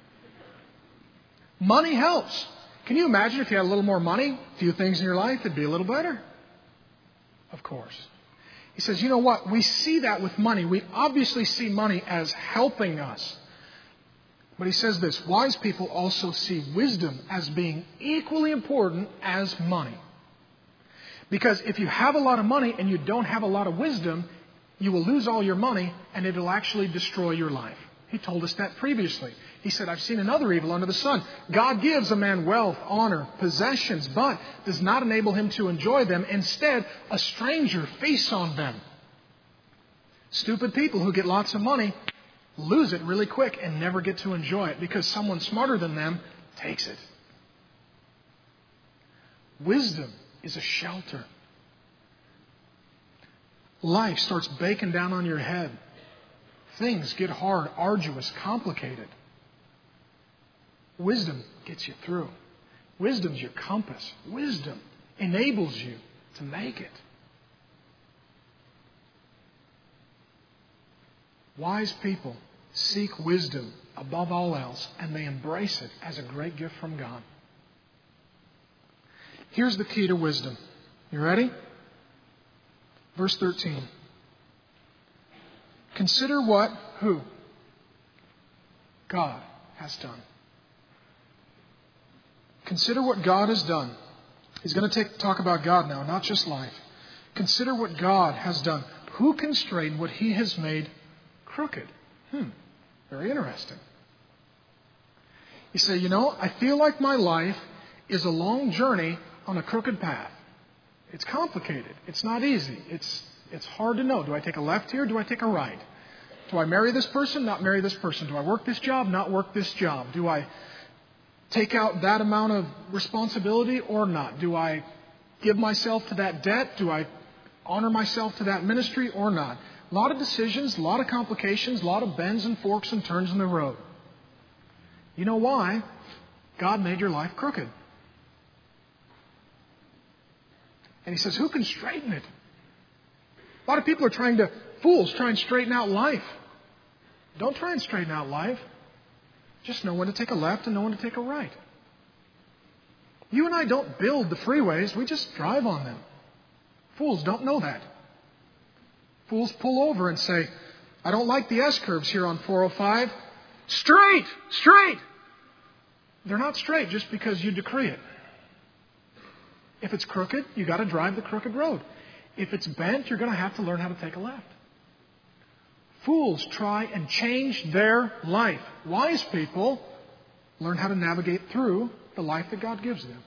Money helps. Can you imagine if you had a little more money, a few things in your life, it'd be a little better? Of course. He says, you know what? We see that with money. We obviously see money as helping us. But he says this, wise people also see wisdom as being equally important as money. Because if you have a lot of money and you don't have a lot of wisdom, you will lose all your money and it will actually destroy your life. He told us that previously. He said, I've seen another evil under the sun. God gives a man wealth, honor, possessions, but does not enable him to enjoy them. Instead, a stranger feasts on them. Stupid people who get lots of money lose it really quick and never get to enjoy it because someone smarter than them takes it. Wisdom is a shelter. Life starts baking down on your head. Things get hard, arduous, complicated. Wisdom gets you through. Wisdom's your compass. Wisdom enables you to make it. Wise people seek wisdom above all else, and they embrace it as a great gift from God. Here's the key to wisdom. You ready? Verse thirteen. Consider what, who? God has done. Consider what God has done. He's going to take, talk about God now, not just life. Consider what God has done. Who can straighten what He has made crooked? Hmm, very interesting. You say, you know, I feel like my life is a long journey on a crooked path. It's complicated. It's not easy. It's it's hard to know. Do I take a left here? Do I take a right? Do I marry this person? Not marry this person? Do I work this job? Not work this job? Do I take out that amount of responsibility or not? Do I give myself to that debt? Do I honor myself to that ministry or not? A lot of decisions, a lot of complications, a lot of bends and forks and turns in the road. You know why? God made your life crooked. And He says, who can straighten it? A lot of people are trying to, fools, try and straighten out life. Don't try and straighten out life. Just know when to take a left and know when to take a right. You and I don't build the freeways, we just drive on them. Fools don't know that. Fools pull over and say, I don't like the S-curves here on four oh five. Straight! Straight! They're not straight just because you decree it. If it's crooked, you got to drive the crooked road. If it's bent, you're going to have to learn how to take a left. Fools try and change their life. Wise people learn how to navigate through the life that God gives them.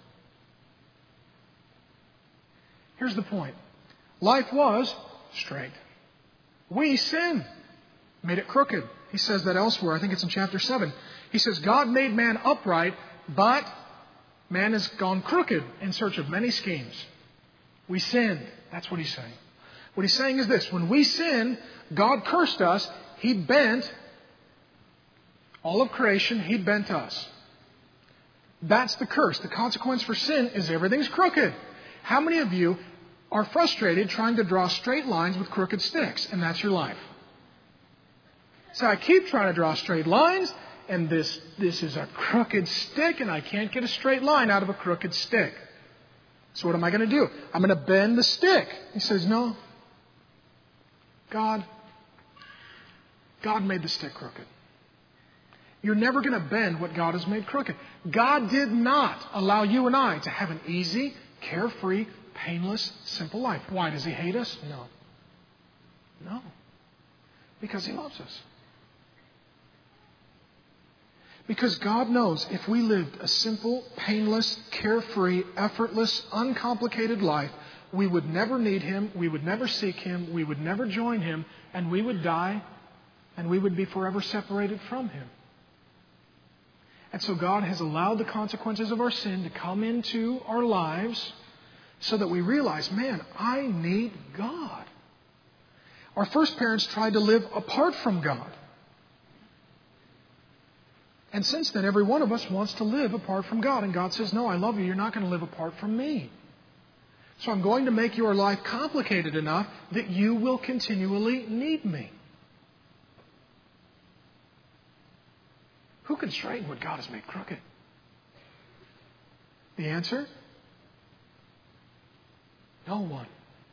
Here's the point. Life was straight. We sinned. Made it crooked. He says that elsewhere. I think it's in chapter seven. He says, God made man upright, but man has gone crooked in search of many schemes. We sinned. That's what He's saying. What He's saying is this. When we sinned, God cursed us. He bent all of creation. He bent us. That's the curse. The consequence for sin is everything's crooked. How many of you are frustrated trying to draw straight lines with crooked sticks? And that's your life. So I keep trying to draw straight lines, and this, this is a crooked stick, and I can't get a straight line out of a crooked stick. So what am I going to do? I'm going to bend the stick. He says, no. God, God made the stick crooked. You're never going to bend what God has made crooked. God did not allow you and I to have an easy, carefree, painless, simple life. Why? Does He hate us? No. No. Because He loves us. Because God knows if we lived a simple, painless, carefree, effortless, uncomplicated life, we would never need Him, we would never seek Him, we would never join Him, and we would die, and we would be forever separated from Him. And so God has allowed the consequences of our sin to come into our lives so that we realize, man, I need God. Our first parents tried to live apart from God. And since then, every one of us wants to live apart from God. And God says, no, I love you. You're not going to live apart from me. So I'm going to make your life complicated enough that you will continually need me. Who can straighten what God has made crooked? The answer? No one.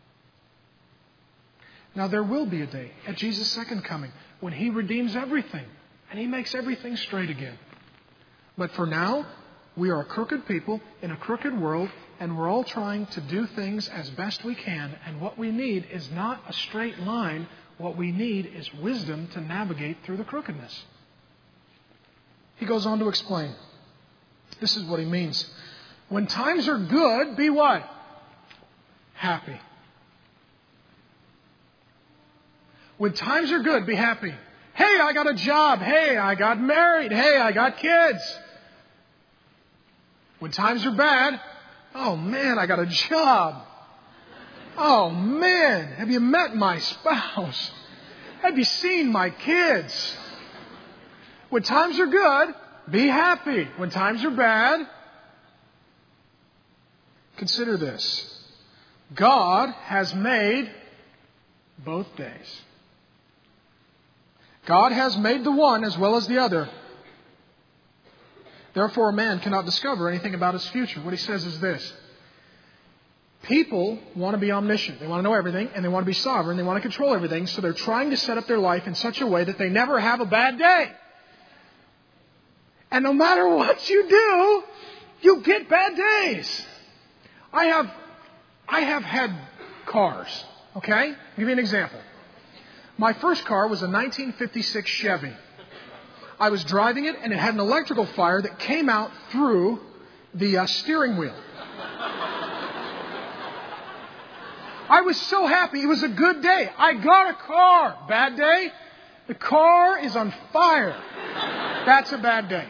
Now there will be a day at Jesus' second coming when He redeems everything and He makes everything straight again. But for now, we are a crooked people in a crooked world, and we're all trying to do things as best we can. And what we need is not a straight line. What we need is wisdom to navigate through the crookedness. He goes on to explain. This is what he means. When times are good, be what? Happy. When times are good, be happy. Hey, I got a job. Hey, I got married. Hey, I got kids. When times are bad, oh man, I got a job. Oh man, have you met my spouse? Have you seen my kids? When times are good, be happy. When times are bad, consider this. God has made both days. God has made the one as well as the other. Therefore, a man cannot discover anything about his future. What he says is this. People want to be omniscient. They want to know everything, and they want to be sovereign. They want to control everything, so they're trying to set up their life in such a way that they never have a bad day. And no matter what you do, you get bad days. I have, I have had cars, okay? I'll give you an example. My first car was a nineteen fifty-six Chevy. I was driving it, and it had an electrical fire that came out through the uh, steering wheel. I was so happy. It was a good day. I got a car. Bad day? The car is on fire. That's a bad day.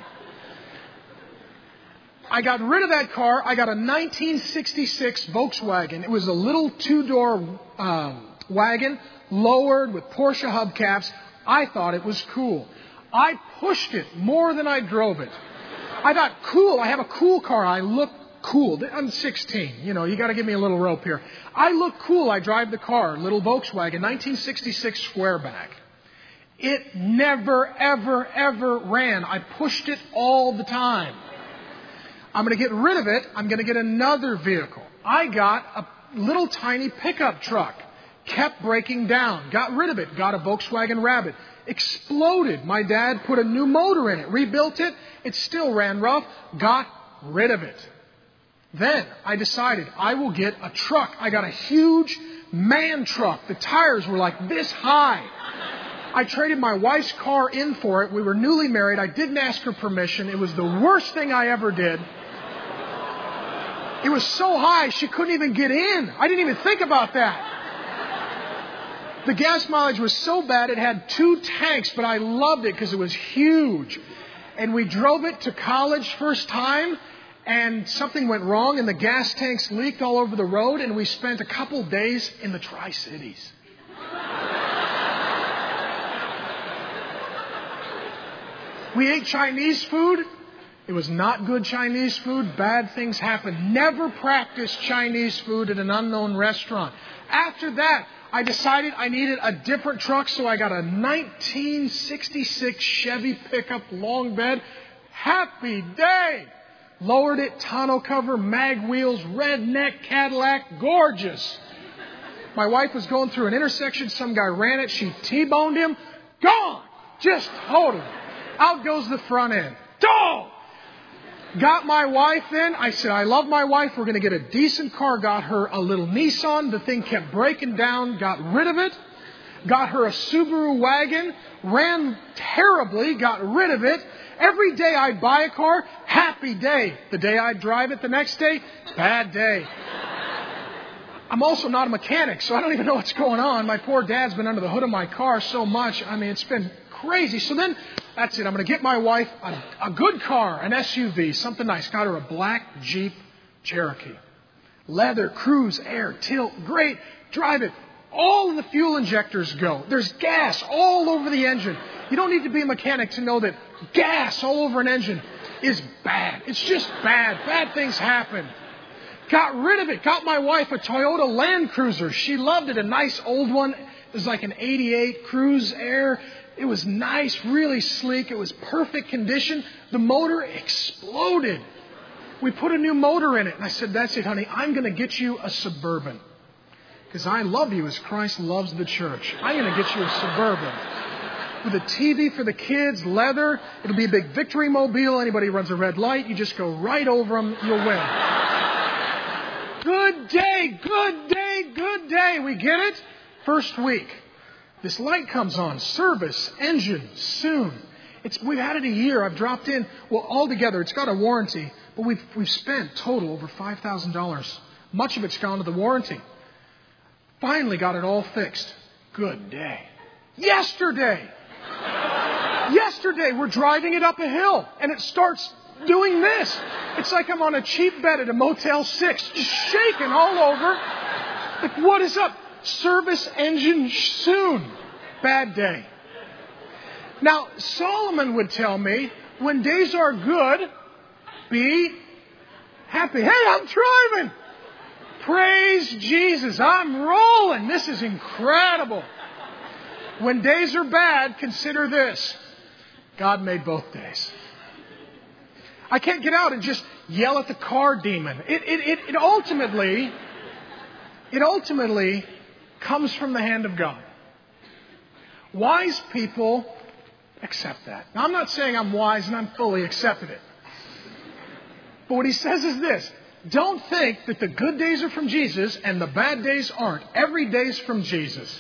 I got rid of that car. I got a nineteen sixty-six Volkswagen. It was a little two-door uh, wagon, lowered with Porsche hubcaps. I thought it was cool. I pushed it more than I drove it. I thought, cool. I have a cool car. I look cool. I'm sixteen. You know, you got to give me a little rope here. I look cool. I drive the car, little Volkswagen, nineteen sixty-six Squareback. It never, ever, ever ran. I pushed it all the time. I'm going to get rid of it. I'm going to get another vehicle. I got a little tiny pickup truck. Kept breaking down. Got rid of it. Got a Volkswagen Rabbit. Exploded. My dad put a new motor in it. Rebuilt it. It still ran rough. Got rid of it. Then I decided I will get a truck. I got a huge man truck. The tires were like this high. I traded my wife's car in for it. We were newly married. I didn't ask her permission. It was the worst thing I ever did. It was so high she couldn't even get in. I didn't even think about that. The gas mileage was so bad it had two tanks, but I loved it because it was huge. And we drove it to college first time, and something went wrong, and the gas tanks leaked all over the road, and we spent a couple days in the Tri-Cities. We ate Chinese food. It was not good Chinese food. Bad things happened. Never practice Chinese food at an unknown restaurant. After that, I decided I needed a different truck, so I got a nineteen sixty-six Chevy pickup long bed. Happy day! Lowered it, tonneau cover, mag wheels, redneck Cadillac, gorgeous. My wife was going through an intersection. Some guy ran it. She T-boned him. Gone! Just total. Out goes the front end. Dog! Got my wife in. I said, I love my wife. We're going to get a decent car. Got her a little Nissan. The thing kept breaking down. Got rid of it. Got her a Subaru wagon. Ran terribly. Got rid of it. Every day I'd buy a car, happy day. The day I'd drive it the next day, bad day. I'm also not a mechanic, so I don't even know what's going on. My poor dad's been under the hood of my car so much. I mean, it's been crazy. So then, that's it. I'm going to get my wife a, a good car, an S U V, something nice. Got her a black Jeep Cherokee. Leather, cruise, air, tilt, great. Drive it. All of the fuel injectors go. There's gas all over the engine. You don't need to be a mechanic to know that gas all over an engine is bad. It's just bad. Bad things happen. Got rid of it. Got my wife a Toyota Land Cruiser. She loved it. A nice old one. It was like an eighty-eight Cruise Air. It was nice, really sleek. It was perfect condition. The motor exploded. We put a new motor in it. And I said, that's it, honey. I'm going to get you a Suburban. Because I love you as Christ loves the church. I'm going to get you a Suburban. With a T V for the kids, leather. It'll be a big Victory Mobile. Anybody runs a red light, you just go right over them. You'll win. Good day, good day, good day. We get it? First week. This light comes on. Service, engine, soon. It's, we've had it a year. I've dropped in. Well, altogether, it's got a warranty. But we've, we've spent total over five thousand dollars. Much of it's gone to the warranty. Finally got it all fixed. Good day. Yesterday. Yesterday, we're driving it up a hill, and it starts doing this. It's like I'm on a cheap bed at a Motel six, just shaking all over. Like, what is up? Service engine soon. Bad day. Now, Solomon would tell me, when days are good, be happy. Hey, I'm driving. Praise Jesus. I'm rolling. This is incredible. When days are bad, consider this. God made both days. I can't get out and just yell at the car demon. It, it, it, it ultimately it ultimately comes from the hand of God. Wise people accept that. Now, I'm not saying I'm wise and I'm fully accepted it. But what he says is this. Don't think that the good days are from Jesus and the bad days aren't. Every day's from Jesus.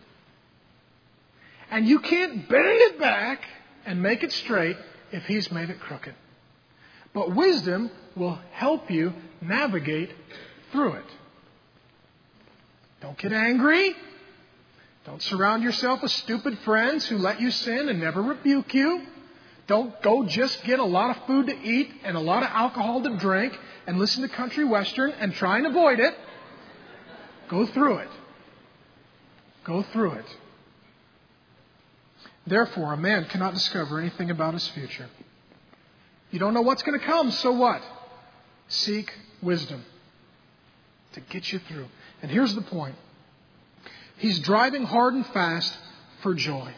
And you can't bend it back and make it straight if He's made it crooked. But wisdom will help you navigate through it. Don't get angry. Don't surround yourself with stupid friends who let you sin and never rebuke you. Don't go just get a lot of food to eat and a lot of alcohol to drink and listen to country western and try and avoid it. Go through it. Go through it. Therefore, a man cannot discover anything about his future. You don't know what's going to come, so what? Seek wisdom to get you through. And here's the point. He's driving hard and fast for joy.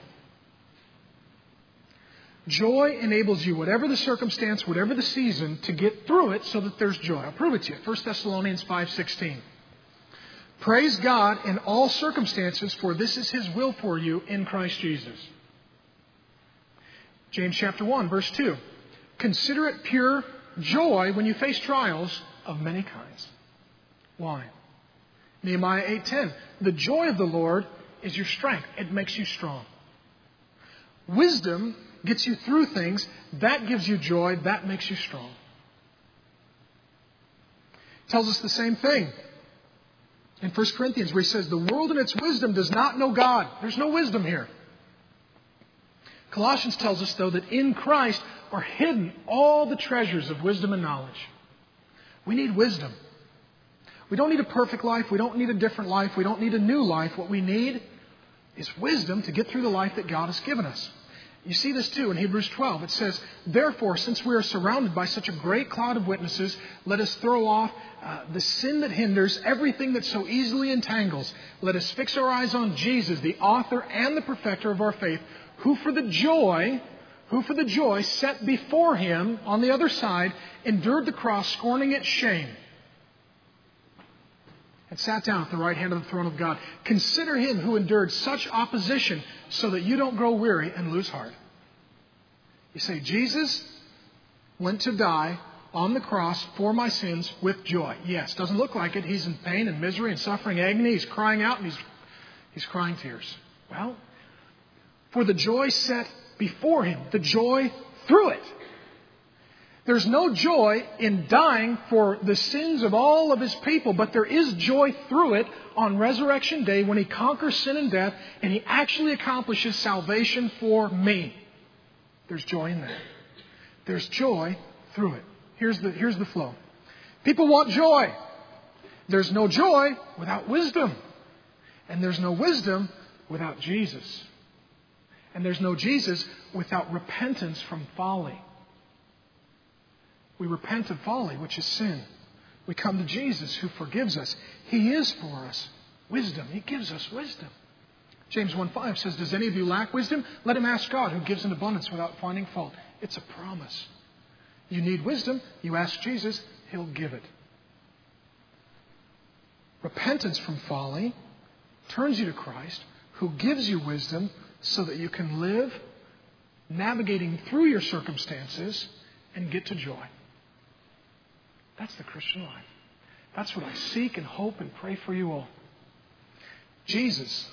Joy enables you, whatever the circumstance, whatever the season, to get through it so that there's joy. I'll prove it to you. First Thessalonians five sixteen. Praise God in all circumstances, for this is His will for you in Christ Jesus. James chapter one, verse two. Consider it pure joy when you face trials of many kinds. Why? Nehemiah eight ten. The joy of the Lord is your strength. It makes you strong. Wisdom gets you through things. That gives you joy. That makes you strong. Tells us the same thing in First Corinthians where he says, the world in its wisdom does not know God. There's no wisdom here. Colossians tells us, though, that in Christ are hidden all the treasures of wisdom and knowledge. We need wisdom. We don't need a perfect life. We don't need a different life. We don't need a new life. What we need is wisdom to get through the life that God has given us. You see this too in Hebrews twelve. It says, therefore, since we are surrounded by such a great cloud of witnesses, let us throw off uh, the sin that hinders, everything that so easily entangles. Let us fix our eyes on Jesus, the author and the perfecter of our faith, who for the joy, who for the joy set before Him on the other side, endured the cross, scorning its shame, and sat down at the right hand of the throne of God. Consider Him who endured such opposition so that you don't grow weary and lose heart. You say, Jesus went to die on the cross for my sins with joy. Yes, doesn't look like it. He's in pain and misery and suffering, agony. He's crying out and he's, he's crying tears. Well, for the joy set before Him, the joy through it. There's no joy in dying for the sins of all of His people, but there is joy through it on Resurrection Day when He conquers sin and death and He actually accomplishes salvation for me. There's joy in that. There's joy through it. Here's the, here's the flow. People want joy. There's no joy without wisdom. And there's no wisdom without Jesus. And there's no Jesus without repentance from folly. We repent of folly, which is sin. We come to Jesus who forgives us. He is for us wisdom. He gives us wisdom. James one five says, does any of you lack wisdom? Let him ask God, who gives in abundance without finding fault. It's a promise. You need wisdom, you ask Jesus, He'll give it. Repentance from folly turns you to Christ, who gives you wisdom so that you can live navigating through your circumstances and get to joy. That's the Christian life. That's what I seek and hope and pray for you all. Jesus.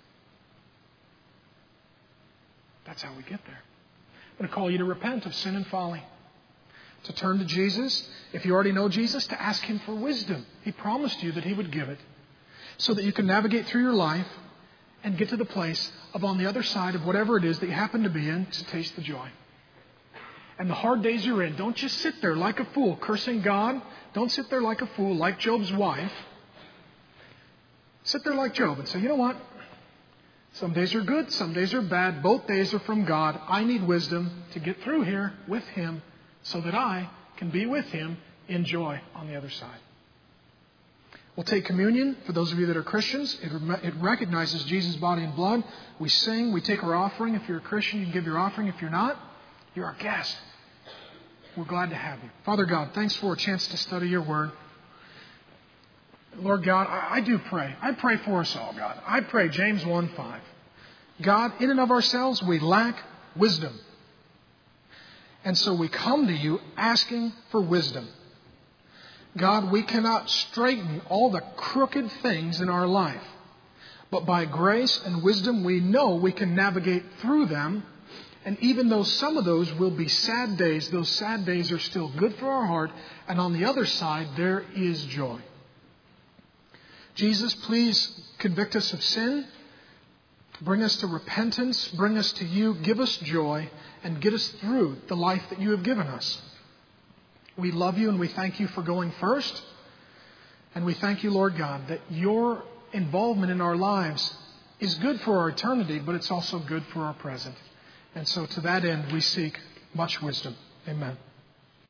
That's how we get there. I'm going to call you to repent of sin and folly. To turn to Jesus. If you already know Jesus, to ask Him for wisdom. He promised you that He would give it. So that you can navigate through your life and get to the place of on the other side of whatever it is that you happen to be in to taste the joy. And the hard days you're in, don't just sit there like a fool cursing God. Don't sit there like a fool like Job's wife. Sit there like Job and say, you know what? Some days are good, some days are bad. Both days are from God. I need wisdom to get through here with Him so that I can be with Him in joy on the other side. We'll take communion for those of you that are Christians. It, it recognizes Jesus' body and blood. We sing. We take our offering. If you're a Christian, you can give your offering. If you're not, you're our guest. We're glad to have you. Father God, thanks for a chance to study your word. Lord God, I, I do pray. I pray for us all, God. I pray James one five. God, in and of ourselves, we lack wisdom. And so we come to you asking for wisdom. God, we cannot straighten all the crooked things in our life. But by grace and wisdom, we know we can navigate through them. And even though some of those will be sad days, those sad days are still good for our heart. And on the other side, there is joy. Jesus, please convict us of sin. Bring us to repentance. Bring us to you. Give us joy. And get us through the life that you have given us. We love you and we thank you for going first. And we thank you, Lord God, that your involvement in our lives is good for our eternity, but it's also good for our present. And so to that end, we seek much wisdom. Amen.